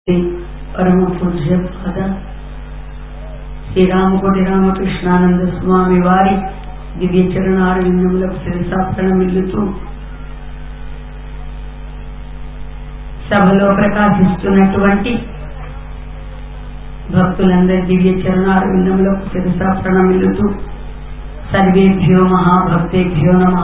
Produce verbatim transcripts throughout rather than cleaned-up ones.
परम पूज्य पाद శ్రీరామకోటి రామకృష్ణానంద స్వామి వారి దివ్య చరణారవిందములకు శిరసాప్రణమిల్లుతూ సభలో ప్రకాశిస్తున్నటువంటి భక్తులందరి దివ్య చరణారవిందములకు శిరసాప్రణమిల్లుతూ సర్వేభ్యో మహాభక్తేభ్యో నమః.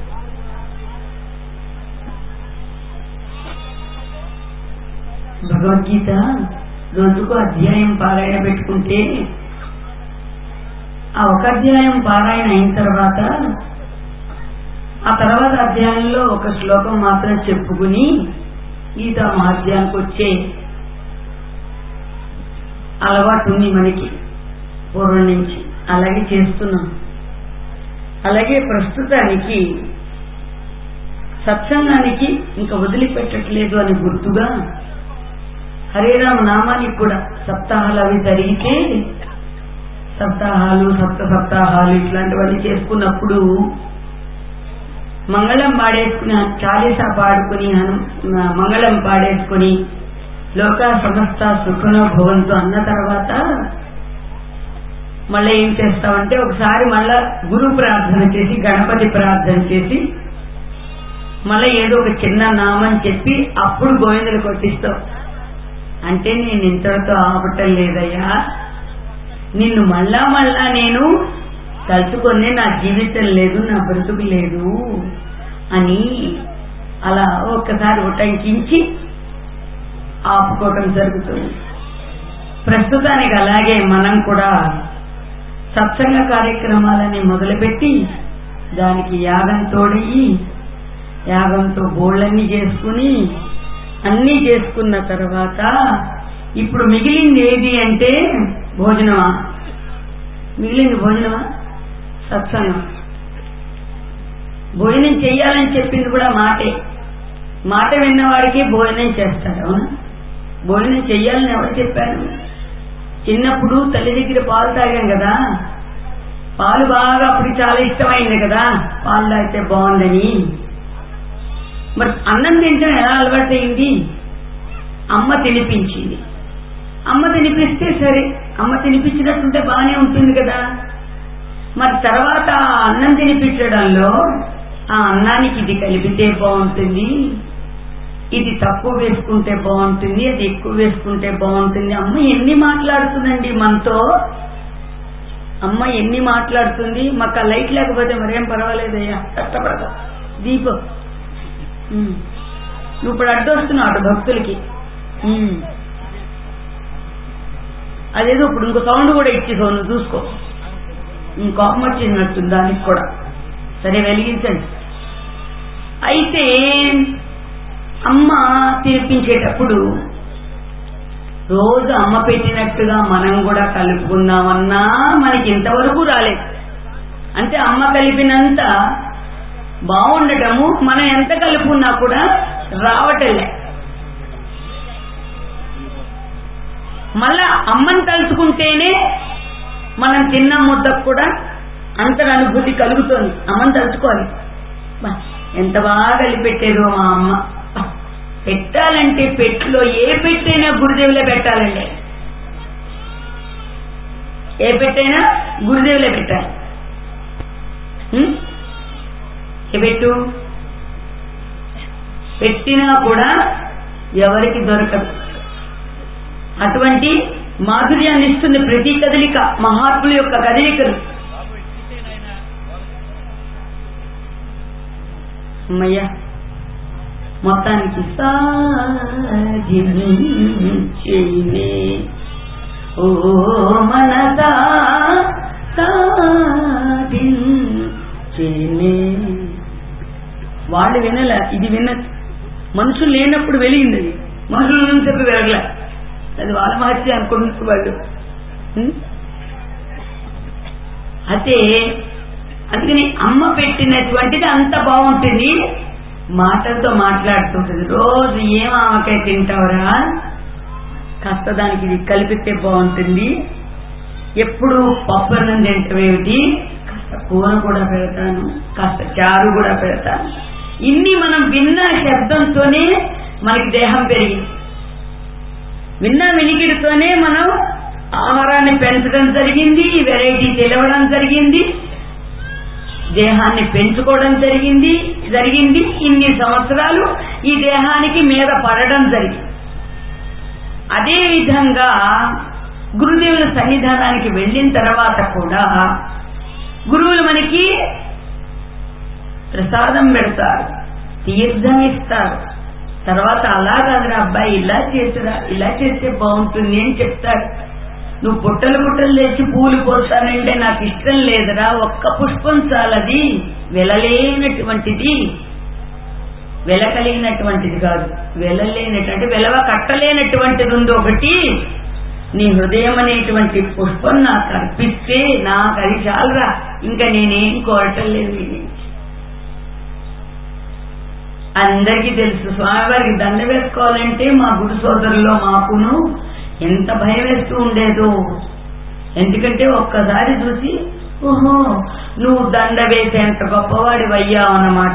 భగవద్గీత రోజుకు అధ్యాయం పారాయణ పెట్టుకుంటే ఆ ఒక అధ్యాయం పారాయణ అయిన తర్వాత ఆ తర్వాత అధ్యాయంలో ఒక శ్లోకం మాత్రం చెప్పుకుని గీతా మహాధ్యాయానికి వచ్చే అలవాటు ఉంది మనకి పూర్వం నుంచి. అలాగే చేస్తున్నాం. అలాగే ప్రస్తుతానికి సత్సంగానికి ఇంకా వదిలిపెట్టట్లేదు అని గుర్తుగా హరేరామ నామానికి కూడా సప్తాహాలు అవి జరిగితే సప్తాహాలు సప్త సప్తాహాలు ఇట్లాంటివన్నీ చేసుకున్నప్పుడు మంగళం పాడేసుకుని చాలీసా పాడుకుని మంగళం పాడేసుకుని లోక సమస్త సుఖనో భవంతు అన్న తర్వాత మళ్ళీ ఏం చేస్తామంటే ఒకసారి మళ్ళా గురు ప్రార్థన చేసి గణపతి ప్రార్థన చేసి మళ్ళీ ఏదో ఒక చిన్న నామం చెప్పి అప్పుడు గోవిందులు కొట్టిస్తాం. అంటే నేను ఇంతటితో ఆపటం లేదయ్యా, నిన్ను మళ్ళా మళ్ళా నేను తలుచుకునే నా జీవితం లేదు, నా బ్రతుకు లేదు అని అలా ఒక్కసారి ఉటంకించి ఆపుకోవటం జరుగుతుంది. ప్రస్తుతానికి అలాగే మనం కూడా సత్సంగ కార్యక్రమాలని మొదలుపెట్టి దానికి యాగం తోడయి యాగంతో బోళ్ళన్నీ చేసుకుని అన్నీ చేసుకున్న తర్వాత ఇప్పుడు మిగిలింది ఏది అంటే భోజనమా? మిగిలింది భోజనమా? సత్సంగం. భోజనం చెయ్యాలని చెప్పింది కూడా మాటే. మాట విన్నవాడికి భోజనం చేస్తాడు. అవునా? భోజనం చెయ్యాలని ఎవరు చెప్పారు? చిన్నప్పుడు తల్లి దగ్గర పాలు తాగాం కదా, పాలు బాగా అప్పుడు చాలా ఇష్టమైంది కదా, పాలు తాగితే బాగుందని. మరి అన్నం తింటే ఎలా అలవాటు అయింది? అమ్మ తినిపించింది. అమ్మ తినిపిస్తే సరే, అమ్మ తినిపించినట్టుంటే బాగానే ఉంటుంది కదా. మరి తర్వాత అన్నం తినిపించడంలో ఆ అన్నానికి ఇది కలిపితే బాగుంటుంది, ఇది తక్కువ వేసుకుంటే బాగుంటుంది, అది ఎక్కువ వేసుకుంటే బాగుంటుంది. అమ్మ ఎన్ని మాట్లాడుతుందండి మనతో, అమ్మ ఎన్ని మాట్లాడుతుంది. మాకు ఆ లైట్ లేకపోతే మరేం పర్వాలేదయ్యా, కష్టపడదా దీపం. నువ్వు ఇప్పుడు అడ్డొస్తున్నావు అటు భక్తులకి. అదేదో ఇప్పుడు ఇంకో సౌండ్ కూడా ఇచ్చేసావు, నువ్వు చూసుకో. కోపం వచ్చినట్టుంది దానికి కూడా. సరే వెలిగించండి. అయితే అమ్మ తినిపించేటప్పుడు రోజు అమ్మ పెట్టినట్టుగా మనం కూడా కలుపుకుందామన్నా మనకి ఇంతవరకు రాలేదు. అంటే అమ్మ కలిపినంత బాగుండటము మనం ఎంత కలుపుకున్నా కూడా రావటలే. మళ్ళా అమ్మని తలుచుకుంటేనే మనం తిన్న ముద్దకు కూడా అంతర అనుభూతి కలుగుతోంది. అమ్మని తలుచుకోవాలి. ఎంత బాగా కలిపెట్టారు మా అమ్మ. పెట్టాలంటే పెట్టులో ఏ పెట్టైనా గురుదేవులే పెట్టాలండి. ఏ పెట్టైనా గురుదేవులే పెట్టాలి. ఏ పెట్టు పెట్టినా కూడా ఎవరికి దొరకదు. అటువంటి మాధుర్యాన్ని ఇస్తుంది ప్రతి కదలిక, మహాత్ముల యొక్క కదలికలు. అమ్మయ్యా మొత్తానికి సాధించేనే ఓ మనసా సాధించేనే. వాళ్ళు వినలే, ఇది విన్న మనుషులు లేనప్పుడు వెలిగింది. అది మనుషుల నుంచి చెప్పి వెలగలే, అది వాళ్ళ మహత్యం అనుకుంటున్న వాళ్ళు. అయితే అందుకని అమ్మ పెట్టినటువంటిది అంత బాగుంటుంది. మాటలతో మాట్లాడుతుంటుంది. రోజు ఏం ఆమెకాయ తింటావురా, కాస్త దానికి ఇది కలిపితే బాగుంటుంది, ఎప్పుడు పప్పన్నం తింటవేమిటి, కాస్త కూర కూడా పెడతాను, కాస్త చారు కూడా పెడతాను. ఇన్ని మనం విన్న శబ్దంతోనే మనకి దేహం పెరిగింది. విన్న వినికిడితోనే మనం ఆహారాన్ని పెంచడం జరిగింది, వెరైటీ తెలియడం జరిగింది, దేహాన్ని పెంచుకోవడం జరిగింది జరిగింది ఇన్ని సంవత్సరాలు ఈ దేహానికి మీద పడడం జరిగింది. అదే విధంగా గురుదేవుల సన్నిధానానికి వెళ్ళిన తర్వాత కూడా గురువులు మనకి ప్రసాదం పెడతారు, తీర్థం ఇస్తారు. తర్వాత అలా కాదురా అబ్బాయి, ఇలా చేసిరా, ఇలా చేస్తే బాగుంటుంది అని చెప్తారు. నువ్వు పుట్టలు పుట్టలు తెచ్చి పూలు పోస్తానంటే నాకు ఇష్టం లేదురా, ఒక్క పుష్పం చాలది, వెలలేనటువంటిది, వెల కలిగినటువంటిది కాదు, వెలలేనటువంటి వెలవ కట్టలేనటువంటిది ఉంది ఒకటి, నీ హృదయం అనేటువంటి పుష్పం నాకు అర్పిస్తే నాకు అది చాలరా, ఇంకా నేనేం కోరటం లేదు. అందరికీ తెలుసు స్వామివారికి దండ వేసుకోవాలంటే మా గురు సోదరుల్లో మాకును ఎంత భయం వేస్తూ ఉండేదో. ఎందుకంటే ఒక్కసారి చూసి ఓహో నువ్వు దండ వేసేంత గొప్పవాడి వయ్యావు అన్నమాట.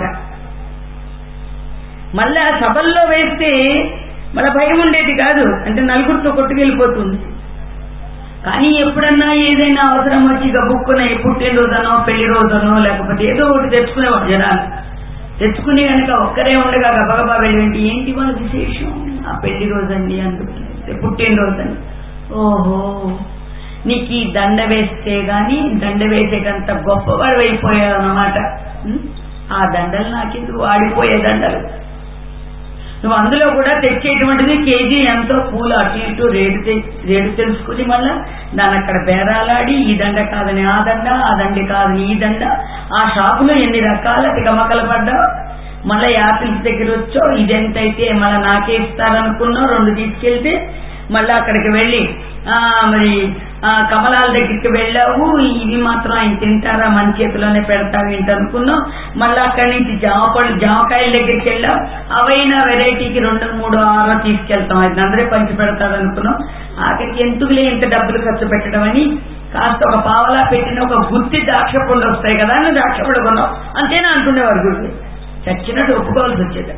మళ్ళా సభల్లో వేస్తే మన భయం ఉండేది కాదు, అంటే నలుగురితో కొట్టుకెళ్ళిపోతుంది. కానీ ఎప్పుడన్నా ఏదైనా అవసరం వచ్చి గబుక్కున పుట్టినరోజనో పెళ్లి రోజనో లేకపోతే ఏదో ఒకటి తెచ్చుకునేవాడు జనాలు. తెచ్చుకుని కనుక ఒక్కరే ఉండగా గబగబా వెళ్ళి ఏంటి వాళ్ళ విశేషం, ఆ పెళ్లి రోజండి, అందుకు పుట్టినరోజండి. ఓహో నీకు ఈ దండ వేస్తే గాని దండ వేసేటంత గొప్పవాడు అయిపోయావు అన్నమాట. ఆ దండలు నాకెందుకు, వాడిపోయే దండలు. నువ్వు అందులో కూడా తెచ్చేటువంటిది కేజీ ఎంతో పూలు అటు ఇటు రేటు రేటు తెలుసుకుని మళ్ళా దాని అక్కడ బేరాలాడి ఈ దండ కాదని ఆ దండ, ఆ దండ కాదని ఈ దండ, ఆ షాపులో ఎన్ని రకాల తికమకలు పడ్డావు. మళ్ళీ యాపిల్స్ దగ్గర వచ్చో ఇదెంతైతే మళ్ళీ నాకే ఇస్తారనుకున్నావు, రెండు తీసుకెళ్తే మళ్ళీ అక్కడికి వెళ్ళి మరి కమలాల దగ్గరికి వెళ్ళావు, ఇవి మాత్రం ఆయన తింటారా, మన చేతిలోనే పెడతావు ఏంటి అనుకున్నావు. మళ్ళీ అక్కడి నుంచి జామపళ్ళు జామకాయల దగ్గరికి వెళ్ళావు, అవైనా వెరైటీకి రెండు మూడు ఆరో తీసుకెళ్తాం, అది అందరే పంచి పెడతాడు అనుకున్నాం. ఆఖరికి ఎందుకులే ఇంత డబ్బులు ఖర్చు పెట్టడం అని కాస్త ఒక పావలా పెట్టిన ఒక గుత్తి ద్రాక్ష పళ్ళు వస్తాయి కదా అని ద్రాక్ష పళ్ళు కొన్నావు, అంతేనా అనుకునేవారు. గుర్తు చచ్చినట్టు ఒప్పుకోవాల్సి వచ్చేది.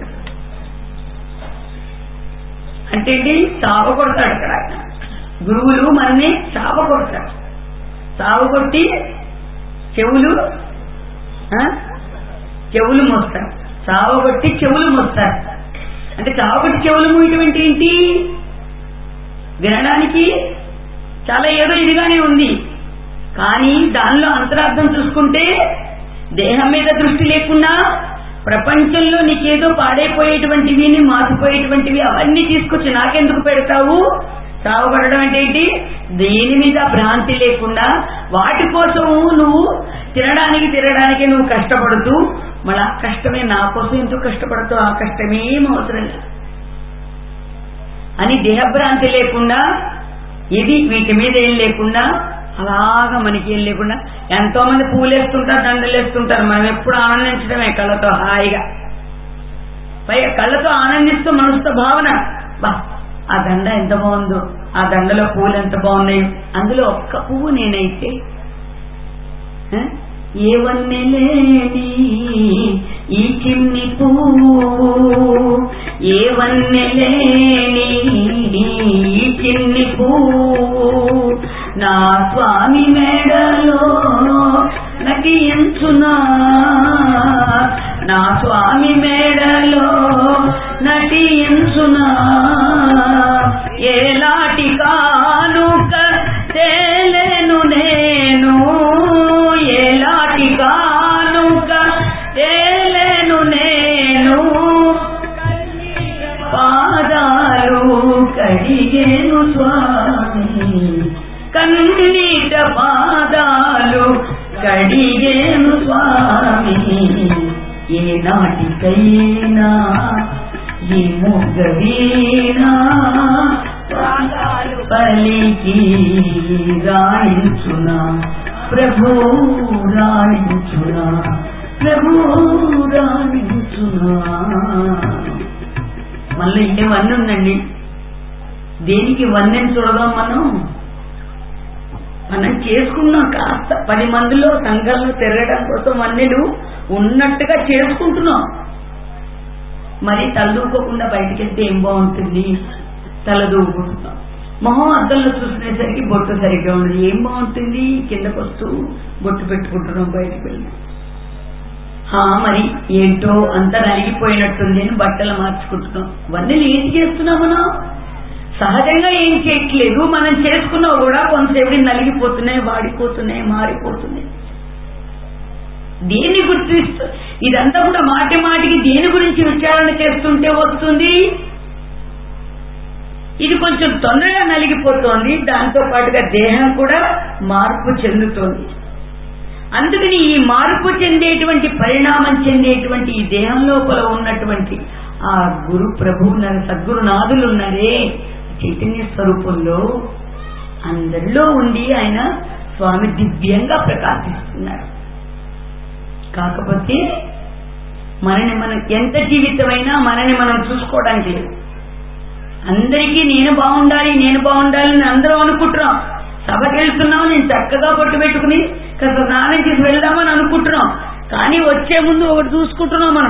అంటే చావ కొడతాడు అక్కడ ఆయన. గురువులు మనని చావ కొడతారు, చావ కొట్టి చెవులు చెవులు మోస్తారు, చావ కొట్టి చెవులు మోస్తారు. అంటే చావ కొట్టి చెవులు మూయటం ఏంటి, వినడానికి చాలా ఏదో ఇదిగానే ఉంది, కానీ దానిలో అంతరార్థం చూసుకుంటే దేహం మీద దృష్టి లేకుండా ప్రపంచంలో నీకేదో పాడైపోయేటువంటివి మాసిపోయేటువంటివి అవన్నీ తీసుకొచ్చి నాకెందుకు పెడతావు. చావబడడం అంటే ఏంటి, దేని మీద భ్రాంతి లేకుండా వాటి కోసం నువ్వు తినడానికి తినడానికి నువ్వు కష్టపడుతూ మళ్ళీ ఆ కష్టమే నా కోసం ఎందుకు కష్టపడుతావు, ఆ కష్టమేం అవసరం లేదు అని దేహభ్రాంతి లేకుండా ఇది వీటి మీద ఏం లేకుండా అలాగా మనకి ఏం లేకుండా ఎంతో మంది పూలేస్తుంటారు, దండలేస్తుంటారు. మనం ఎప్పుడు ఆనందించడమే కళ్ళతో హాయిగా, పై కళ్ళతో ఆనందిస్తూ మనసుతో భావన, బా ఆ దండ ఎంత బాగుందో, ఆ దండలో పూలు ఎంత బాగున్నాయి, అందులో ఒక్క పువ్వు నేనైతే ఏవన్నెలేని ఈ చిన్ని పువ్వు, ఏవన్నెలేని ఈ చిన్ని పువ్వు నా స్వామి మేడలో నటించునా, నా స్వామి మేడలో నటించునా, ఏలాటి కానుక తేలేను నేను, ఏలాటి కానుక తేలేను నేను, పాదాలు కడిగేను స్వామి, కన్నీట పాదాలు కడిగేను స్వామి, ఏ నాటికైనా ఈ ముగ్గవీనా పలికి రాయించునా ప్రభు, రాయించునా ప్రభు, రాయించునా. మళ్ళీ ఇంకే వన్నె ఉందండి, దేనికి వన్నెని చూడదాం. మనం మనం చేసుకున్నాం కాస్త పది మందిలో సంఘంలో తిరగడం కోసం వన్నెలు ఉన్నట్టుగా చేసుకుంటున్నాం. మరి తల్లుకోకుండా బయటకు వెళ్తే ఏం బాగుంటుంది. తలదూకుంటున్నాం. మొహం అద్దంలో చూసుకునేసరికి బొట్టు సరిగ్గా ఉండదు. ఏం బాగుంటుంది, కిందకు వస్తూ బొట్టు పెట్టుకుంటున్నాం బయటకు వెళ్ళి. మరి ఏంటో అంత నలిగిపోయినట్టుంది అని బట్టలు మార్చుకుంటున్నాం. ఇవన్నీ ఏం చేస్తున్నాం మనం? సహజంగా ఏం చేయట్లేదు. మనం చేసుకున్నావు కూడా కొంతసేపు నలిగిపోతున్నాయి, వాడిపోతున్నాయి, మారిపోతున్నాయి. దేని గుర్తిస్తూ ఇదంతా కూడా మాటి మాటికి దేని గురించి విచారణ చేస్తుంటే వస్తుంది? ఇది కొంచెం తొందరగా నలిగిపోతోంది, దాంతో పాటుగా దేహం కూడా మార్పు చెందుతోంది. అందుకని ఈ మార్పు చెందేటువంటి, పరిణామం చెందేటువంటి ఈ దేహం లోపల ఉన్నటువంటి ఆ గురు ప్రభు ఉన్నారు, సద్గురునాథులు ఉన్నారే చైతన్య స్వరూపంలో, అందరిలో ఉండి ఆయన స్వామి దివ్యంగా ప్రకాశిస్తున్నారు. కాకపోతే మనని మనం ఎంత జీవితమైనా మనని మనం చూసుకోవడానికి లేదు. అందరికీ నేను బాగుండాలి నేను బాగుండాలి అని అందరం అనుకుంటున్నాం. సభకి వెళ్తున్నాం, నేను చక్కగా పట్టు పెట్టుకుని కాస్త స్నానం చేసి వెళ్దామని అనుకుంటున్నాం. కానీ వచ్చే ముందు ఒకటి చూసుకుంటున్నాం మనం.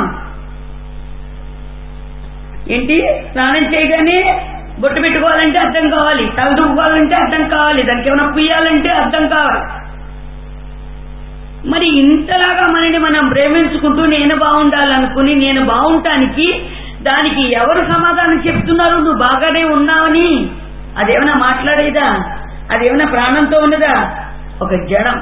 ఏంటి? స్నానం చేయగానే బొట్టు పెట్టుకోవాలంటే అర్థం కావాలి, తల దువ్వుకోవాలంటే అర్థం కావాలి, దానికి ఏమైనా పుయ్యాలంటే అర్థం కావాలి. మరి ఇంతలాగా మనని మనం ప్రేమించుకుంటూ నేను బాగుండాలనుకుని నేను బాగుంటానికి దానికి ఎవరు సమాధానం చెప్తున్నారు? నువ్వు బాగానే ఉన్నావని. అదేమైనా మాట్లాడేదా? అదేమైనా ప్రాణంతో ఉన్నదా? ఒక జడం.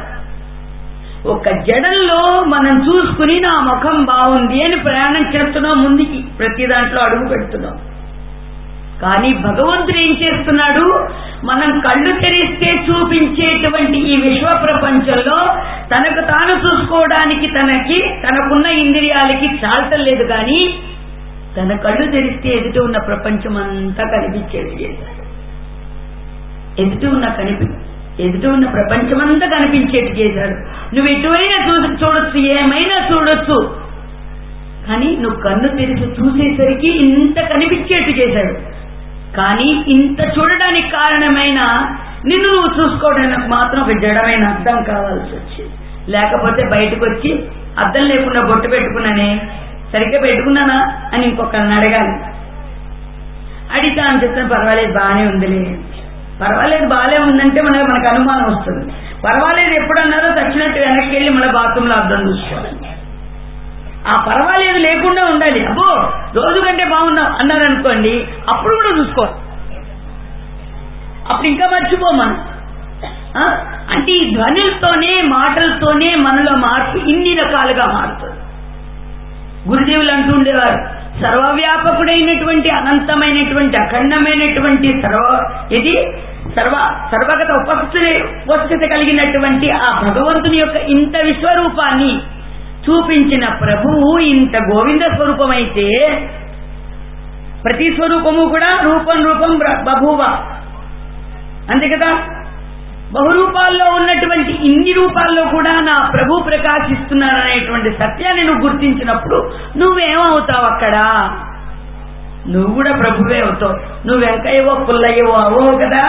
ఒక జడంలో మనం చూసుకుని నా ముఖం బాగుంది అని ప్రయాణం చేస్తున్నాం, ముందుకి ప్రతి దాంట్లో అడుగు పెడుతున్నాం. కానీ భగవంతుడు ఏం చేస్తున్నాడు? మనం కళ్ళు తెరిస్తే చూపించేటువంటి ఈ విశ్వ ప్రపంచంలో తనకు తాను చూసుకోవడానికి తనకి తనకున్న ఇంద్రియాలకి చాలటలేదు. కానీ తన కళ్ళు తెరిస్తే ఎదుట ఉన్న ప్రపంచం అంతా కనిపించేది చేశాడు. ఎదుట ఉన్న కనిపి ఎదుట ఉన్న ప్రపంచమంతా కనిపించేది చేశాడు. నువ్వు ఎటువైనా చూడొచ్చు, ఏమైనా చూడొచ్చు. కానీ నువ్వు కన్ను తెరిచి చూసేసరికి ఇంత కనిపించేట్టు చేశాడు. కానీ ఇంత చూడడానికి కారణమైన నిన్ను నువ్వు చూసుకోవడానికి మాత్రం ఒక జడమైన అద్దం కావాల్సి వచ్చింది. లేకపోతే బయటకు వచ్చి అద్దం లేకుండా బొట్టు పెట్టుకున్నానే, సరిగ్గా పెట్టుకున్నానా అని ఇంకొకరిని అడగాలి. అడిగితే అని చెప్తాను, పర్వాలేదు బాగానే ఉందిలే. పర్వాలేదు బాగానే ఉందంటే మనకు మనకు అనుమానం వస్తుంది. పర్వాలేదు ఎప్పుడన్నారో తచ్చినట్టు వెనక్కి వెళ్ళి మళ్ళీ బాత్రూంలో అద్దం చూసుకోవాలి. ఆ పర్వాలేదు లేకుండా ఉండాలి. అబ్బో రోజు కంటే బాగున్నాం అన్నారు అనుకోండి, అప్పుడు కూడా చూసుకోవాలి. అప్పుడు ఇంకా మర్చిపోమను. అంటే ఈ ధ్వనులతోనే మాటలతోనే మనలో మార్పు ఇన్ని రకాలుగా మారుతుంది. గురుదేవులు అంటూ ఉండేవారు, సర్వవ్యాపకుడైనటువంటి అనంతమైనటువంటి అఖండమైనటువంటి సర్వ ఇది సర్వ సర్వగత ఉపస్థితి ఉపస్థితి కలిగినటువంటి ఆ భగవంతుని యొక్క ఇంత విశ్వరూపాన్ని చూపించిన ప్రభువు ఇంత గోవింద స్వరూపమైతే ప్రతి స్వరూపము కూడా రూపం రూపం బభూవ, అంతే కదా. బహురూపాల్లో ఉన్నటువంటి ఇన్ని రూపాల్లో కూడా నా ప్రభు ప్రకాశిస్తున్నారనేటువంటి సత్యాన్ని నువ్వు గుర్తించినప్పుడు నువ్వేమవుతావు? అక్కడ నువ్వు కూడా ప్రభువే అవుతావు. నువ్వు వెంకయ్యవో పుల్లయ్యవో అవో కదా.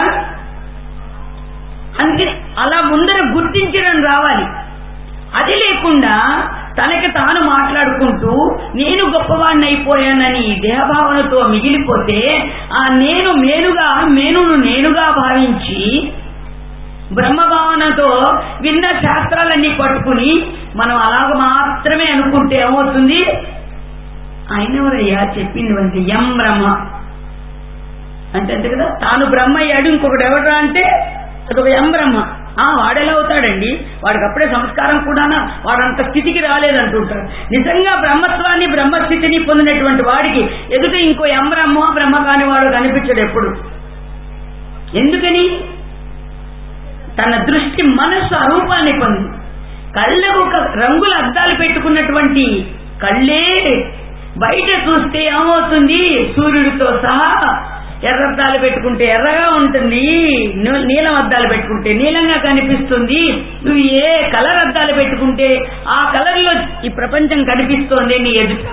అందుకే అలా ముందర గుర్తించడం రావాలి. అది లేకుండా తనకి తాను మాట్లాడుకుంటూ నేను గొప్పవాణ్ణి అయిపోయానని దేహభావనతో మిగిలిపోతే ఆ నేను మేలుగా మేనును నేనుగా భావించి బ్రహ్మభావనతో విన్న శాస్త్రాలన్నీ పట్టుకుని మనం అలాగ మాత్రమే అనుకుంటే ఏమవుతుంది? ఆయన ఎవరయ్యా చెప్పింది అంటే ఎం బ్రహ్మ అంటే అంతే కదా. తాను బ్రహ్మ అయ్యాడు, ఇంకొకటి ఎవరా అంటే అదొక ఎం బ్రహ్మ. వాడెలా అవుతాడండి? వాడికి అప్పుడే సంస్కారం కూడానా, వాడంత స్థితికి రాలేదంటుంటాడు. నిజంగా బ్రహ్మత్వాన్ని బ్రహ్మస్థితిని పొందినటువంటి వాడికి ఎదుట ఇంకో ఎం బ్రహ్మ బ్రహ్మ కాని వాడు కనిపించడు ఎప్పుడు. ఎందుకని? తన దృష్టి మనస్సు అరూపాన్ని పొంది కళ్ళకు రంగుల అద్దాలు పెట్టుకున్నటువంటి కళ్ళే బయట చూస్తే ఏమవుతుంది? సూర్యుడితో సహా ఎర్రద్దాలు పెట్టుకుంటే ఎర్రగా ఉంటుంది, నీలం అద్దాలు పెట్టుకుంటే నీలంగా కనిపిస్తుంది. నువ్వు ఏ కలర్ అద్దాలు పెట్టుకుంటే ఆ కలర్ లో ఈ ప్రపంచం కనిపిస్తోంది నీ ఎదుట.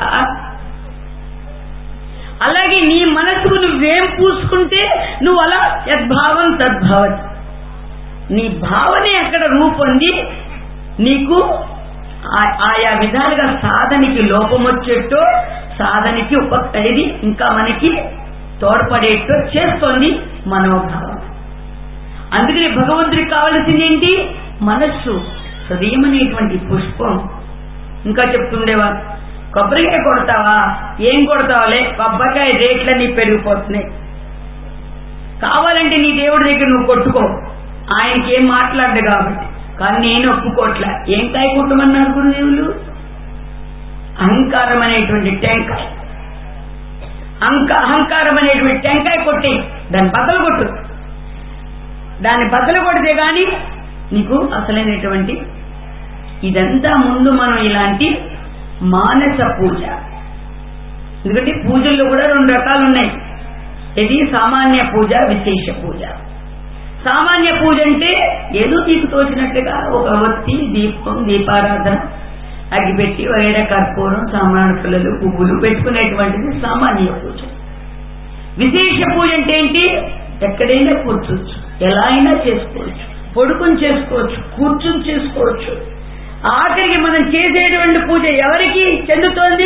అలాగే నీ మనసుకు నువ్వేం పూసుకుంటే నువ్వు అలా యద్భావం తద్భావతి. నీ భావనే అక్కడ రూపొంది నీకు ఆయా విధాలుగా సాధనకి లోపం వచ్చేట్టు, సాధనకి ఉప ఇది ఇంకా మనకి తోడ్పడేట్టు చేస్తోంది మనోభావం. అందుకని భగవంతుడికి కావలసింది ఏంటి? మనస్సు, హృదయం అనేటువంటి పుష్పం. ఇంకా చెప్తుండేవారు, కొబ్బరికాయ కొడతావా? ఏం కొడతావాలే, కొబ్బరికాయ రేట్లన్నీ పెరిగిపోతున్నాయి, కావాలంటే నీ దేవుడి దగ్గర నువ్వు కొట్టుకో, ఆయనకి ఏం మాట్లాడ్డు కాబట్టి. కానీ నేను ఒప్పుకోట్లా. ఏం కాయ కొట్టమన్నారు గురుదేవులు? అహంకారం అనేటువంటి టెంకాయ, అంక అహంకారం అనేటువంటి టెంకాయ కొట్టి దాన్ని బద్దలు కొట్టు. దాన్ని బద్దలు కొడితే గాని నీకు అసలైనటువంటి ఇదంతా ముందు మనం ఇలాంటి మానస పూజ. ఎందుకంటే పూజల్లో కూడా రెండు రకాలు ఉన్నాయి. ఇది సామాన్య పూజ, విశేష పూజ. సామాన్య పూజ అంటే ఏదో నీకు తోచినట్టుగా ఒక ఒత్తి, దీపం, దీపారాధన, అగ్గిపెట్టి, వైర, కర్పూరం, సామాన్య పిల్లలు, పువ్వులు పెట్టుకునేటువంటిది సామాన్య పూజ. విశేష పూజ అంటే ఏంటి? ఎక్కడైనా కూర్చోవచ్చు, ఎలా అయినా చేసుకోవచ్చు, పడుకుని చేసుకోవచ్చు, కూర్చుని చేసుకోవచ్చు. ఆఖరికి మనం చేసేటువంటి పూజ ఎవరికి చెందుతోంది?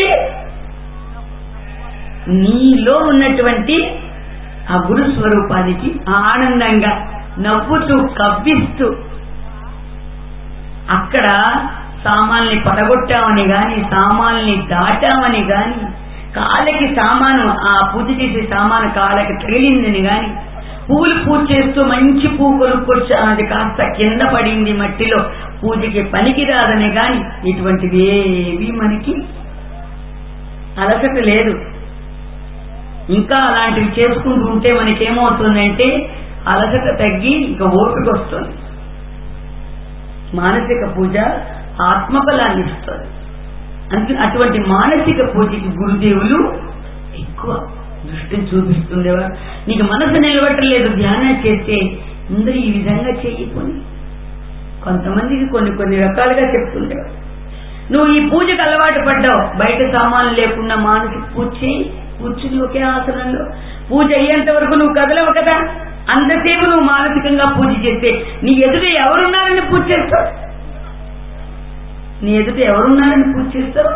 నీలో ఉన్నటువంటి ఆ గురు స్వరూపానికి ఆనందంగా నవ్వుతూ కవ్విస్తూ. అక్కడ సామాన్ని పడగొట్టామని గాని, సామాన్ని దాటామని గాని, కాళ్ళకి సామాను ఆ పూజ చేసే సామాను కాళ్ళకి తగిలిందని గాని, పూలు పూజ చేస్తూ మంచి పువ్వు కొనుక్కొచ్చా, అది కాస్త కింద పడింది మట్టిలో, పూజకి పనికిరాదని గాని, ఇటువంటివి ఏవి మనకి అలసట లేదు. ఇంకా అలాంటివి చేసుకుంటూ ఉంటే మనకేమవుతుందంటే అలసట తగ్గి ఇక ఓపిక వస్తుంది. మానసిక పూజ ఆత్మబలాన్ని ఇస్తుంది. అందుకని అటువంటి మానసిక పూజకి గురుదేవులు ఎక్కువ దృష్టిని చూపిస్తుండేవారు. నీకు మనసు నిలబట్టలేదు ధ్యానం చేస్తే ముందు ఈ విధంగా చేయకొని. కొంతమందికి కొన్ని కొన్ని రకాలుగా చెప్తుండేవారు. నువ్వు ఈ పూజకు అలవాటు పడ్డావు, బయట సామాన్లు లేకుండా మానసిక పూజ చేయి, కూర్చుని ఒకే ఆసనంలో పూజ అయ్యేంత వరకు నువ్వు కదలవు కదా. అంతసేపు నువ్వు మానసికంగా పూజ చేస్తే నీ ఎదుట ఎవరున్నారని పూజ చేస్తావు? నీ ఎదుట ఎవరున్నారని పూజ చేస్తావు?